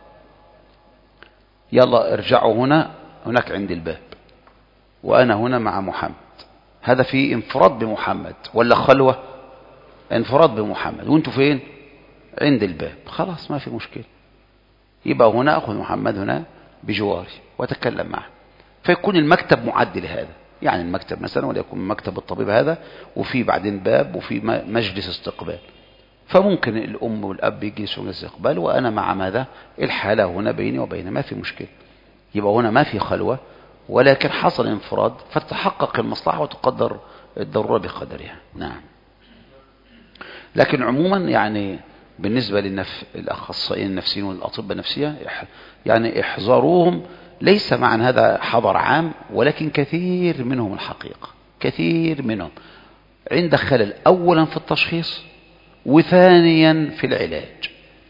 يلا ارجعوا هنا، هناك عند الباب وأنا هنا مع محمد، هذا في انفراد بمحمد ولا خلوة؟ انفراد بمحمد، وانتوا فين؟ عند الباب، خلاص ما في مشكلة. يبقى هنا أخذ محمد هنا بجواري وأتكلم معه، فيكون المكتب معد لهذا، يعني المكتب مثلا وليكن مكتب الطبيب هذا، وفي بعدين باب وفي مجلس استقبال، فممكن الأم والأب يجلسوا في الاستقبال وأنا مع ماذا؟ الحالة هنا بيني وبينه، ما في مشكلة. يبقى هنا ما في خلوة ولكن حصل انفراد، فتحقق المصلحة وتقدر الضرورة بقدرها. نعم. لكن عموما يعني بالنسبة للأخصائيين النفسيين والأطباء النفسية يعني احذروهم، ليس معنى هذا حظر عام، ولكن كثير منهم الحقيقة، كثير منهم عند خلل أولا في التشخيص وثانيا في العلاج.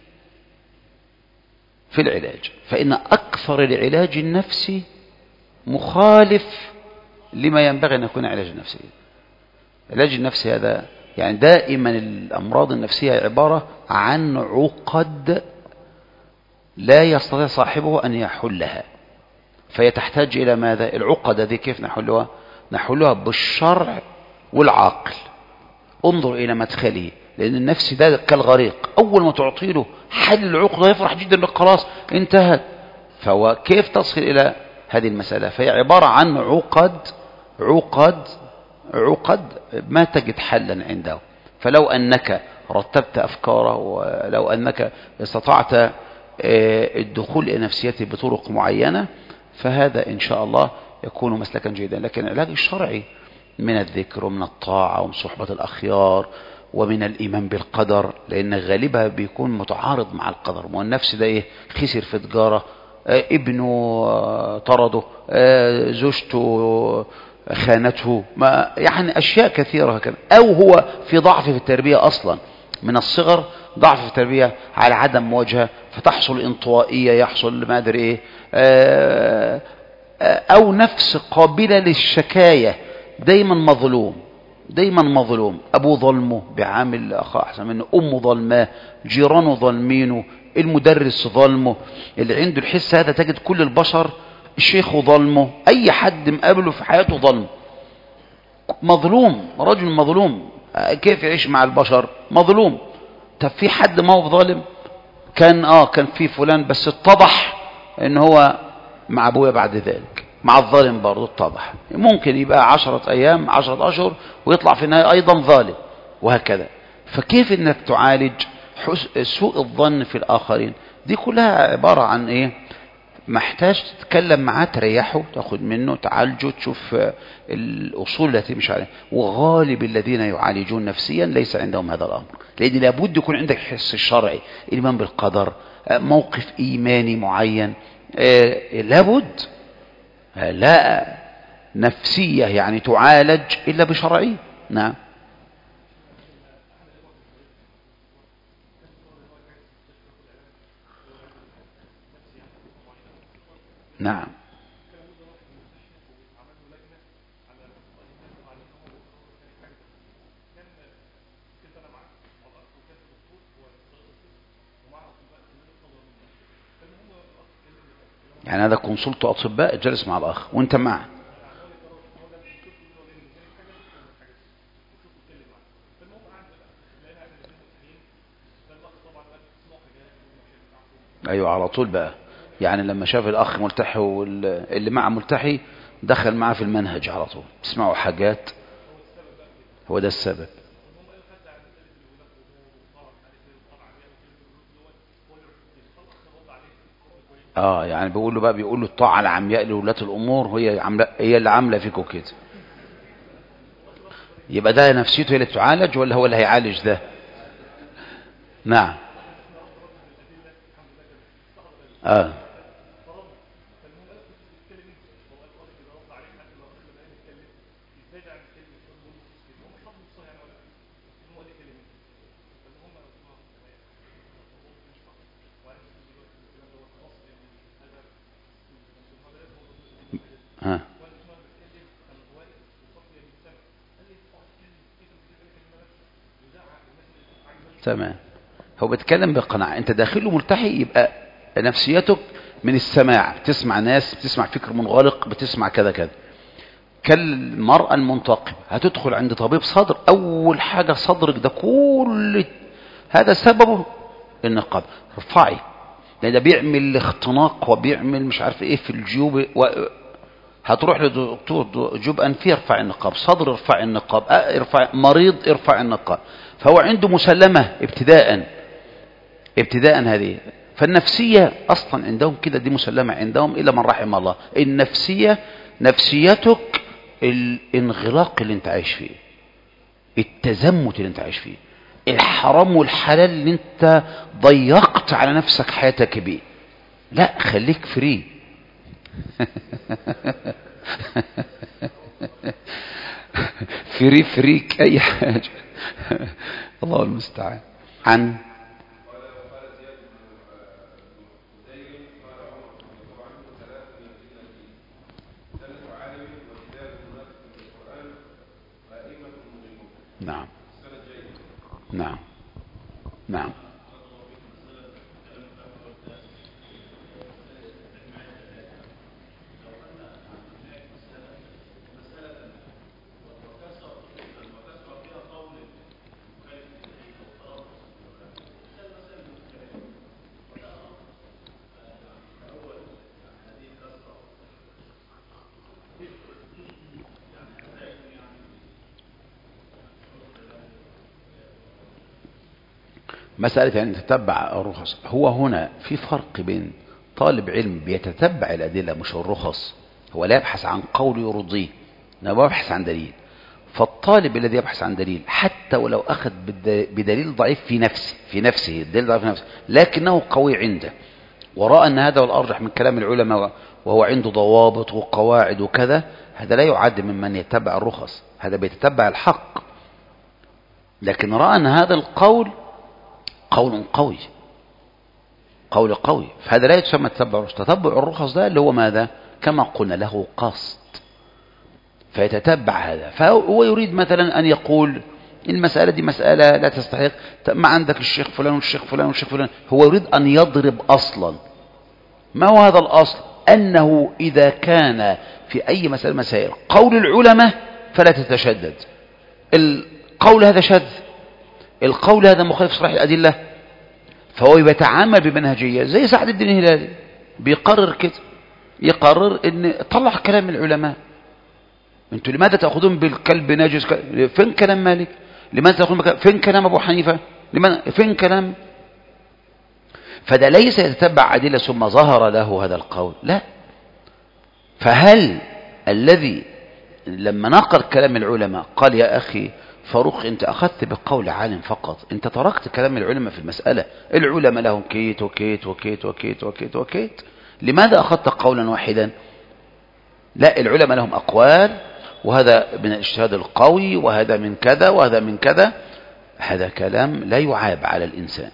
في العلاج فإن أكثر العلاج النفسي مخالف لما ينبغي أن يكون علاج نفسي. العلاج النفسي هذا يعني دائما الأمراض النفسية عبارة عن عقد لا يستطيع صاحبه أن يحلها، فهي تحتاج إلى ماذا؟ العقد هذه كيف نحلها؟ نحلها بالشرع والعقل. انظر إلى مدخله، لأن النفس ده كالغريق، أول ما تعطي له حل العقدة يفرح جدا لك، خلاص انتهت. فهو كيف تصل إلى هذه المسألة؟ فهي عبارة عن عقد عقد عقد ما تجد حلا عنده. فلو أنك رتبت أفكاره، ولو أنك استطعت الدخول إلى نفسيته بطرق معينة، فهذا إن شاء الله يكون مسلكا جيدا. لكن العلاج الشرعي من الذكر ومن الطاعة ومن صحبة الأخيار ومن الإيمان بالقدر، لأن غالبها بيكون متعارض مع القدر. والنفس ده إيه؟ خسر في تجارة، ابنه طرده، زوجته خانته، ما يعني أشياء كثيرة هكذا، أو هو في ضعف في التربية أصلا من الصغر، ضعف في التربية على عدم مواجهة، فتحصل انطوائية، يحصل ما أدري إيه، أو نفس قابلة للشكاية، دايما مظلوم، دايما مظلوم، أبوه ظلمه بعامل أخاه أحسن منه، أمه ظلماه، جيرانه ظلمينه، المدرس ظلمه، اللي عنده الحس هذا تجد كل البشر، الشيخ ظلمه، أي حد مقابله في حياته ظلم، مظلوم، رجل مظلوم، كيف يعيش مع البشر؟ مظلوم. طب في حد ما هو ظالم؟ كان آه كان في فلان بس اتضح إن هو مع أبويا بعد ذلك، مع الظالم برضه اتضح، ممكن يبقى عشرة أيام عشرة أشهر ويطلع في النهاية أيضا ظالم، وهكذا. فكيف إنك تعالج سوء الظن في الآخرين؟ دي كلها عبارة عن إيه؟ محتاج تتكلم معاه، تريحه، تاخد منه، تعالجه، تشوف الأصول التي مش عليها. وغالب الذين يعالجون نفسيا ليس عندهم هذا الأمر، لأن لابد يكون عندك حس الشرعي، الإيمان بالقدر، موقف إيماني معين، لابد. لا نفسية يعني تعالج إلا بشرعي. نعم. نعم. يعني هذا كونسلت أطباء جلس مع الأخ وانت معه. أيوة على طول بقى، يعني لما شاف الأخ ملتحي واللي معه ملتحي دخل معه في المنهج على طول، تسمعوا حاجات، هو ده السبب. اه يعني بيقول له بقى بيقول له الطاعة العمياء لولاة الأمور هي عاملة هي اللي عاملة فيكم كده. يبقى ده نفسيته هي اللي تعالج ولا هو اللي هيعالج ده؟ نعم. اه ها تمام. هو بيتكلم بقناعة، انت داخله ملتحي يبقى نفسيتك من السماع، بتسمع ناس، بتسمع فكر منغلق، بتسمع كذا كذا. كالمرأة المنتقبة هتدخل عند طبيب صدر، اول حاجة صدرك ده كل هذا سببه النقاب، ارفعي، لان ده بيعمل اختناق وبيعمل مش عارف ايه في الجيوب و... هتروح لدكتور جيوب انفي ارفع النقاب، صدر ارفع النقاب، ارفع مريض ارفع النقاب. فهو عنده مسلمة ابتداء ابتداء هذه. فالنفسية اصلا عندهم كده، دي مسلمة عندهم الا من رحم الله. النفسية نفسيتك الانغلاق اللي انت عايش فيه، التزمت اللي انت عايش فيه، الحرام والحلال اللي انت ضيقت على نفسك حياتك بيه. لا خليك فري. فري فريك اي حاجة. الله المستعان. عن نعم نعم نعم مسألة يعني تتبع الرخص. هو هنا في فرق بين طالب علم بيتتبع الأدلة مش الرخص، هو لا يبحث عن قول يرضيه، إنما يبحث عن دليل. فالطالب الذي يبحث عن دليل حتى ولو أخذ بدليل ضعيف في نفسه في نفسه الدليل ضعيف في نفسه لكنه قوي عنده، ورأى أن هذا والأرجح من كلام العلماء وهو عنده ضوابط وقواعد وكذا، هذا لا يعد ممن يتبع الرخص، هذا بيتتبع الحق. لكن رأى أن هذا القول قول قوي قول قوي، فهذا لا يتسمى تتبع الرخص. تتبع الرخص ده اللي هو ماذا؟ كما قلنا له قصد، فيتتبع هذا. فهو يريد مثلا أن يقول المسألة دي مسألة لا تستحق، ما عندك الشيخ فلان والشيخ فلان والشيخ فلان. هو يريد أن يضرب أصلا. ما هو هذا الأصل؟ أنه إذا كان في أي مسألة مسائل قول العلماء فلا تتشدد. القول هذا شذ، القول هذا مخالف صريح الأدلة، فهو يتعامل بمنهجية زي سعد الدين الهلالي بيقرر كده، يقرر ان طلع كلام العلماء. انتوا لماذا تأخذون بالكلب ناجس؟ فين كلام مالك؟ لماذا تأخذون بك... فين كلام أبو حنيفة؟ لماذا... فين كلام؟ فده ليس يتتبع أدلة ثم ظهر له هذا القول، لا. فهل الذي لما نقل كلام العلماء قال يا أخي فاروق انت أخذت بقول عالم فقط، انت تركت كلام العلماء في المسألة، العلماء لهم كيت وكيت وكيت وكيت وكيت وكيت، لماذا أخذت قولا واحدا؟ لا، العلماء لهم أقوال، وهذا من الاجتهاد القوي، وهذا من كذا وهذا من كذا. هذا كلام لا يعاب على الإنسان.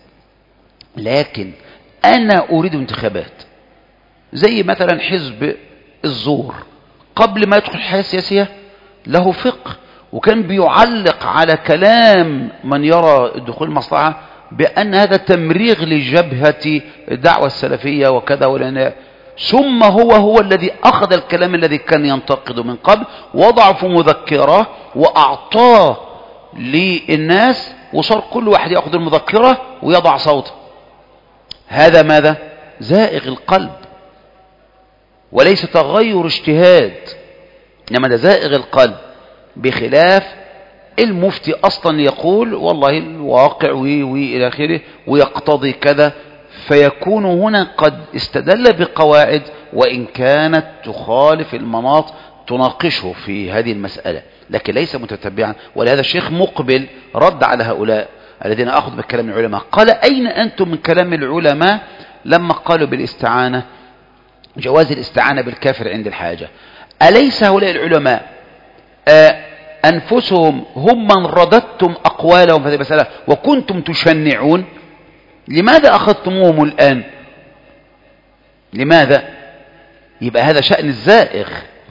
لكن أنا أريد انتخابات زي مثلا حزب الزور قبل ما يدخل الحياة السياسية له فقه، وكان بيعلق على كلام من يرى دخول المصلحة بأن هذا تمريغ لجبهة الدعوة السلفية وكذا ولنا. ثم هو هو الذي أخذ الكلام الذي كان ينتقد من قبل، وضع في مذكرة وأعطاه للناس، وصار كل واحد يأخذ المذكرة ويضع صوته. هذا ماذا؟ زائغ القلب، وليس تغير اجتهاد، إنما ده زائغ القلب. بخلاف المفتي أصلا يقول والله الواقع وي وي إلى آخره ويقتضي كذا، فيكون هنا قد استدل بقواعد وإن كانت تخالف المناط تناقشه في هذه المسألة، لكن ليس متتبعا. ولهذا الشيخ مقبل رد على هؤلاء الذين أخذوا بكلام العلماء، قال أين أنتم من كلام العلماء لما قالوا بالاستعانة جواز الاستعانة بالكافر عند الحاجة؟ أليس هؤلاء العلماء أنفسهم هم من رددتم أقوالهم في هذه المسألة وكنتم تشنعون؟ لماذا أخذتموهم الآن؟ لماذا؟ يبقى هذا شأن الزائغ.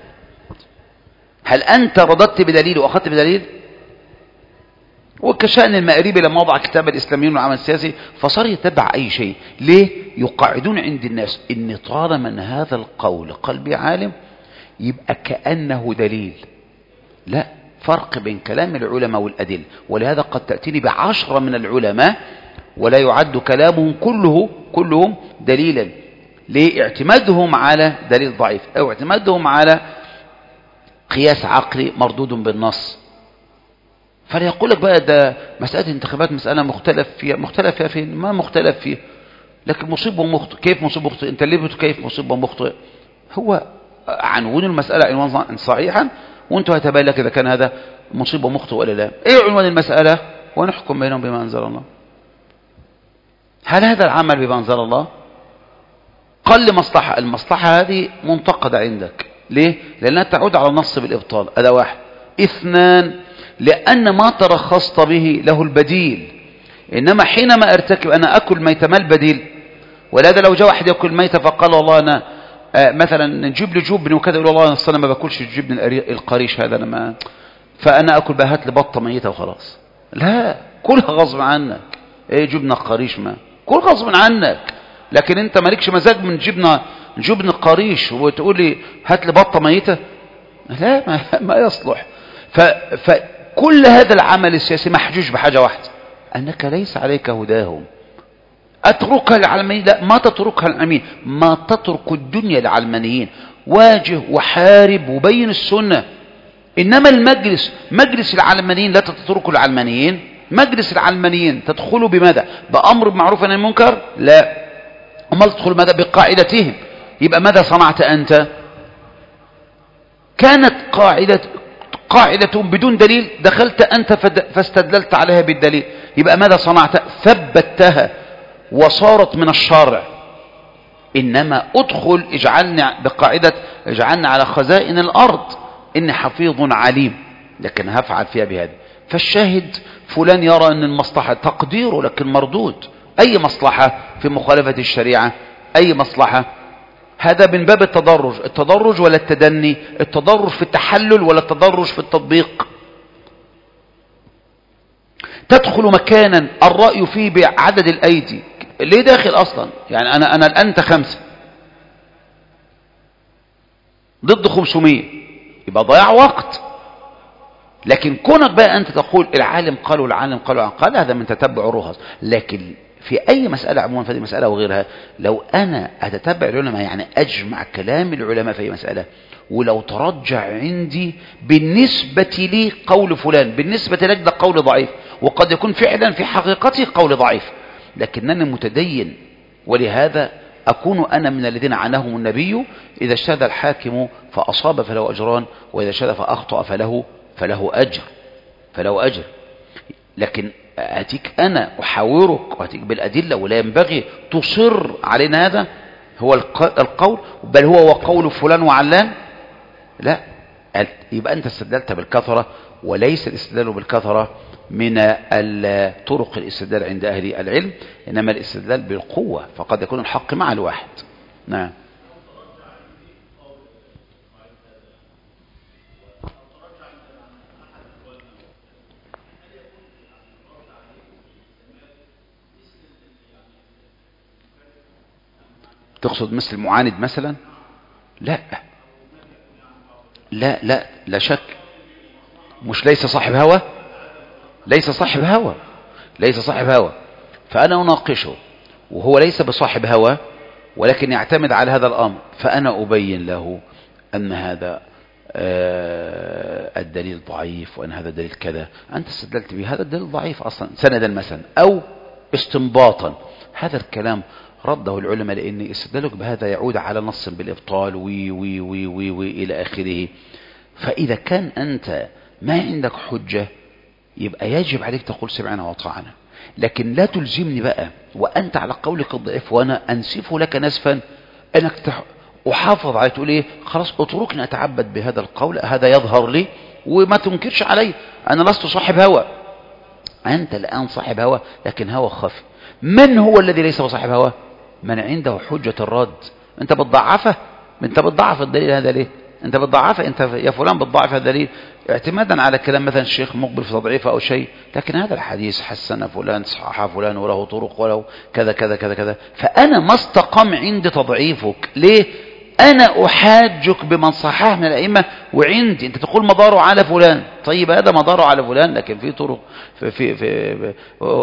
هل أنت رددت بدليل وأخذت بدليل؟ وكشأن المأريبي لما وضع كتاب الإسلاميون والعمل السياسي فصار يتبع أي شيء. ليه؟ يقاعدون عند الناس إن طالما من هذا القول قلبي عالم يبقى كأنه دليل. لا فرق بين كلام العلماء والأدلة. ولهذا قد تأتيني بعشرة من العلماء ولا يعد كلامهم كله كلهم دليلا، لاعتمادهم على دليل ضعيف أو اعتمادهم على قياس عقلي مردود بالنص. فلا يقول لك بقى ده مسألة الانتخابات مسألة مختلف فيها. مختلف فيها فين؟ ما مختلف فيها، لكن مصيب ومخطئ. كيف مصيب ومخطئ؟ انت ليه كيف مصيب ومخطئ؟ هو عنوان المسألة عنوان صحيحا وانتوا هتبين لك إذا كان هذا مصيب ومخطئ ولا لا. ايه عنوان المسألة؟ ونحكم بينهم بما أنزل الله. هل هذا العمل بما أنزل الله؟ قل مصلحة. المصلحة هذه منتقدة عندك. ليه؟ لأنها تعود على النص بالإبطال. هذا واحد. اثنان، لأن ما ترخصت به له البديل. إنما حينما ارتكب أنا أكل ميتة ما البديل؟ ولهذا لو جاء واحد يأكل ميتة فقال والله أنا آه مثلا نجيب لي جبن وكذا، يقول والله أنا ما باكلش الجبن القريش هذا، أنا ما فأنا أكل بقى هات لي بطة ميتة وخلاص. لا، كلها غصب عنك. إيه جبنة قريش؟ ما كل غصب عنك. لكن أنت مالكش مزاج من جبنة جبن القريش وتقول لي هات لي بطة ميتة؟ لا، ما, ما يصلح. ف, فكل هذا العمل السياسي محجوج بحاجة واحدة، أنك ليس عليك هداهم. أتركها للعلمانيين؟ لا، ما تتركها للعلمانيين، ما تترك الدنيا للعلمانيين. واجه وحارب وبين السنة. إنما المجلس مجلس العلمانيين لا تتركوا العلمانيين. مجلس العلمانيين تدخلوا بماذا؟ بأمر بمعروف عن المنكر؟ لا. أمال تدخلوا ماذا؟ بقاعدتهم. يبقى ماذا صنعت أنت؟ كانت قاعدة قاعدة بدون دليل، دخلت أنت فاستدللت عليها بالدليل. يبقى ماذا صنعت؟ ثبتها وصارت من الشارع. إنما أدخل اجعلني بقاعدة اجعلني على خزائن الأرض إني حفيظ عليم، لكن هفعل فيها بهذا. فالشاهد فلان يرى أن المصلحة تقديره لكن مردود. أي مصلحة في مخالفة الشريعة؟ أي مصلحة؟ هذا من باب التدرج. التدرج ولا التدني؟ التدرج في التحلل ولا التدرج في التطبيق؟ تدخل مكانا الرأي فيه بعدد الأيدي. ليه داخل أصلا؟ يعني أنا أنا الآن أنت خمسة ضد خمسمية، يبقى ضياع وقت. لكن كونك بقى أنت تقول العالم قال والعالم قال والعالم قال، هذا من تتبع الرخص. لكن في أي مسألة عموما، في هذه المسألة وغيرها، لو أنا أتتبع العلماء يعني أجمع كلام العلماء في أي مسألة، ولو ترجع عندي بالنسبة لي قول فلان، بالنسبة لك ده قول ضعيف، وقد يكون فعلا في حقيقته قول ضعيف، لكنني متدين، ولهذا أكون أنا من الذين عناهم النبي: إذا اجتهد الحاكم فأصاب فله أجران، وإذا اجتهد فأخطأ فله فله أجر فله أجر. لكن أتيك أنا أحاورك وأتيك بالأدلة، ولا ينبغي تصر علينا هذا هو القول، بل هو وقول فلان وعلان. لا، يبقى أنت استدلت بالكثرة، وليس الاستدلال بالكثرة من طرق الاستدلال عند أهل العلم، إنما الاستدلال بالقوة، فقد يكون الحق مع الواحد. نعم. تقصد مثل المعاند مثلا؟ لا لا لا لا شك. مش ليس صاحب هوى، ليس صاحب هوى ليس صاحب هوى فأنا أناقشه وهو ليس بصاحب هوى، ولكن يعتمد على هذا الأمر، فأنا أبين له أن هذا الدليل ضعيف، وأن هذا الدليل كذا. أنت استدلت به، هذا الدليل ضعيف أصلا سندا مثلا أو استنباطا. هذا الكلام رده العلماء لأن استدلالك بهذا يعود على نص بالإبطال وي وي وي وي وي إلى آخره. فإذا كان أنت ما عندك حجة يبقى يجب عليك تقول سمعنا وأطعنا، لكن لا تلزمني بقى وأنت على قولك الضعيف وأنا أنسف لك نسفا أنك تح... أحافظ عليه تقول إيه خلاص اتركني أتعبد بهذا القول، هذا يظهر لي وما تنكرش علي، أنا لست صاحب هوى. أنت الآن صاحب هوى لكن هوى خفي. من هو الذي ليس بصاحب هوى؟ من عنده حجة الرد. أنت بتضعفه، أنت بتضعف الدليل هذا ليه؟ أنت بتضعفه، أنت يا فلان بتضعف هذا الدليل اعتمادا على كلام مثلا الشيخ مقبل في تضعيفه أو شيء، لكن هذا الحديث حسن فلان صحح فلان وله طرق وله كذا كذا كذا كذا، فأنا ما استقام عند تضعيفك. ليه؟ أنا أحاجك بمن صحح من الأئمة وعندي أنت تقول مضاره على فلان، طيب هذا مضاره على فلان لكن في طرق في في, في, في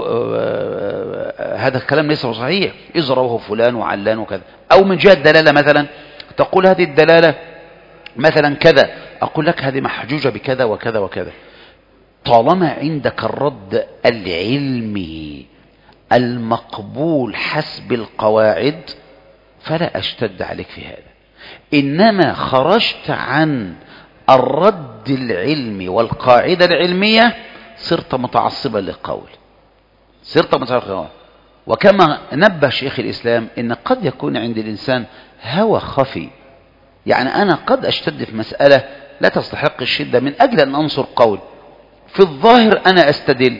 هذا الكلام ليس صحيح، إذ رواه فلان وعلان وكذا. أو من جهة الدلالة مثلا تقول هذه الدلالة مثلا كذا، أقول لك هذه محجوجة بكذا وكذا وكذا. طالما عندك الرد العلمي المقبول حسب القواعد فلا أشتد عليك في هذا. إنما خرجت عن الرد العلمي والقاعدة العلمية صرت متعصبا للقول، صرت متعصبا للقول. وكما نبه شيخ الإسلام إن قد يكون عند الإنسان هوى خفي، يعني أنا قد أشتد في مسألة لا تستحق الشدة من أجل أن أنصر قول، في الظاهر أنا أستدل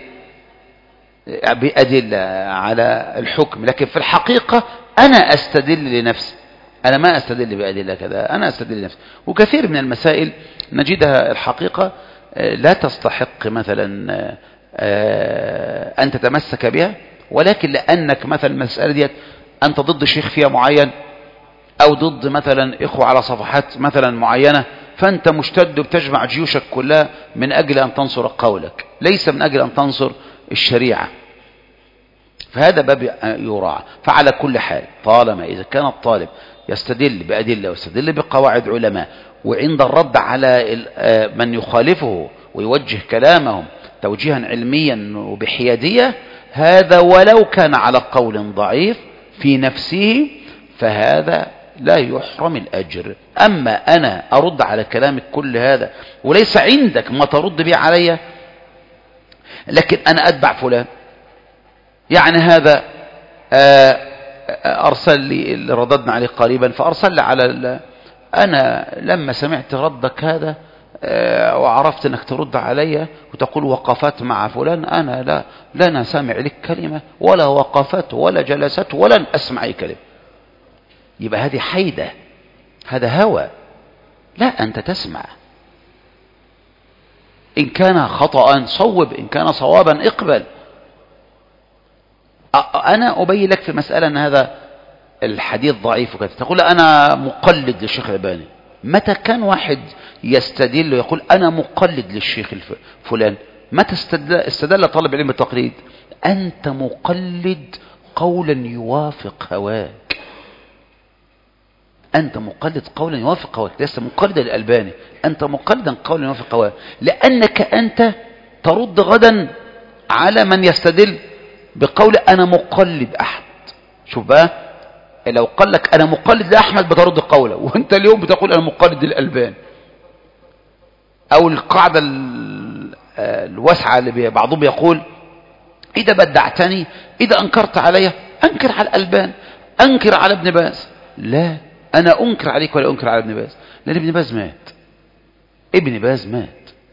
بأدلة على الحكم، لكن في الحقيقة أنا أستدل لنفسي، أنا ما أستدل بأدلة كذا، أنا أستدل لنفسي. وكثير من المسائل نجدها الحقيقة لا تستحق مثلا أن تتمسك بها، ولكن لأنك مثلا المسألة دي أنت ضد شيخ فيها معين أو ضد مثلا إخوة على صفحات مثلا معينة، فأنت مشتد وبتجمع جيوشك كلها من أجل أن تنصر قولك، ليس من أجل أن تنصر الشريعة. فهذا باب يراعى. فعلى كل حال طالما إذا كان الطالب يستدل بأدلة ويستدل بقواعد علماء، وعند الرد على من يخالفه ويوجه كلامهم توجيها علميا وبحيادية، هذا ولو كان على قول ضعيف في نفسه فهذا لا يحرم الأجر. أما أنا أرد على كلامك كل هذا وليس عندك ما ترد به علي، لكن أنا أتبع فلان، يعني هذا أرسل لي اللي رددنا عليه قريبا، فأرسل لي على أنا لما سمعت ردك هذا وعرفت أنك ترد علي وتقول وقفت مع فلان، أنا لا لنا سامع لك كلمة ولا وقفت ولا جلست ولن أسمع أي كلمة. يبقى هذه حيدة، هذا هوى. لا، أنت تسمع، إن كان خطأ صوب، إن كان صوابا اقبل. أنا أبين لك في مسألة أن هذا الحديث ضعيف وكذا، تقول أنا مقلد للشيخ الألباني. متى كان واحد يستدل ويقول أنا مقلد للشيخ فلان؟ متى استدل طالب علم التقليد؟ أنت مقلد قولا يوافق هواك، أنت مقلد قولا يوافق هواك، لست مقلد الألباني، أنت مقلدا قولا يوافق هواك، لأنك أنت ترد غدا على من يستدل بقول أنا مقلد أحمد. شوف بقى، لو قال لك أنا مقلد لأحمد بترد قوله، وأنت اليوم بتقول أنا مقلد للألباني. أو القاعدة الواسعة اللي بعضهم يقول إذا بدعتني، إذا أنكرت علي أنكر على الألباني، أنكر على ابن باز. لا، أنا أنكر عليك ولا أنكر على ابن باز، لأن ابن باز مات، ابن باز مات،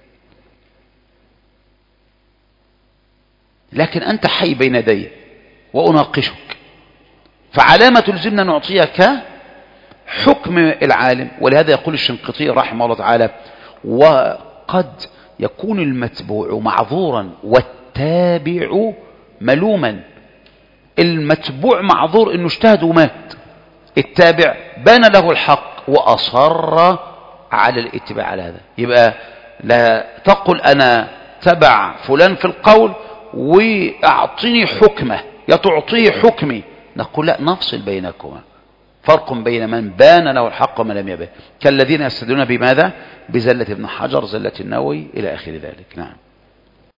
لكن أنت حي بين يدي وأناقشك. فعلامة تلزمنا نعطيك حكم العالم. ولهذا يقول الشنقيطي رحمه الله تعالى وقد يكون المتبوع معذورا والتابع ملوما. المتبوع معذور انه اجتهد ومات، التابع بان له الحق وأصر على الاتباع على هذا. يبقى لا تقل أنا تبع فلان في القول وأعطيني حكمه يا تعطيه حكمي، نقول لا، نفصل بينكما، فرق بين من بان له الحق ومن لم يبان، كالذين يستدلون بماذا؟ بزلة ابن حجر، زلة النووي، إلى آخر ذلك. نعم.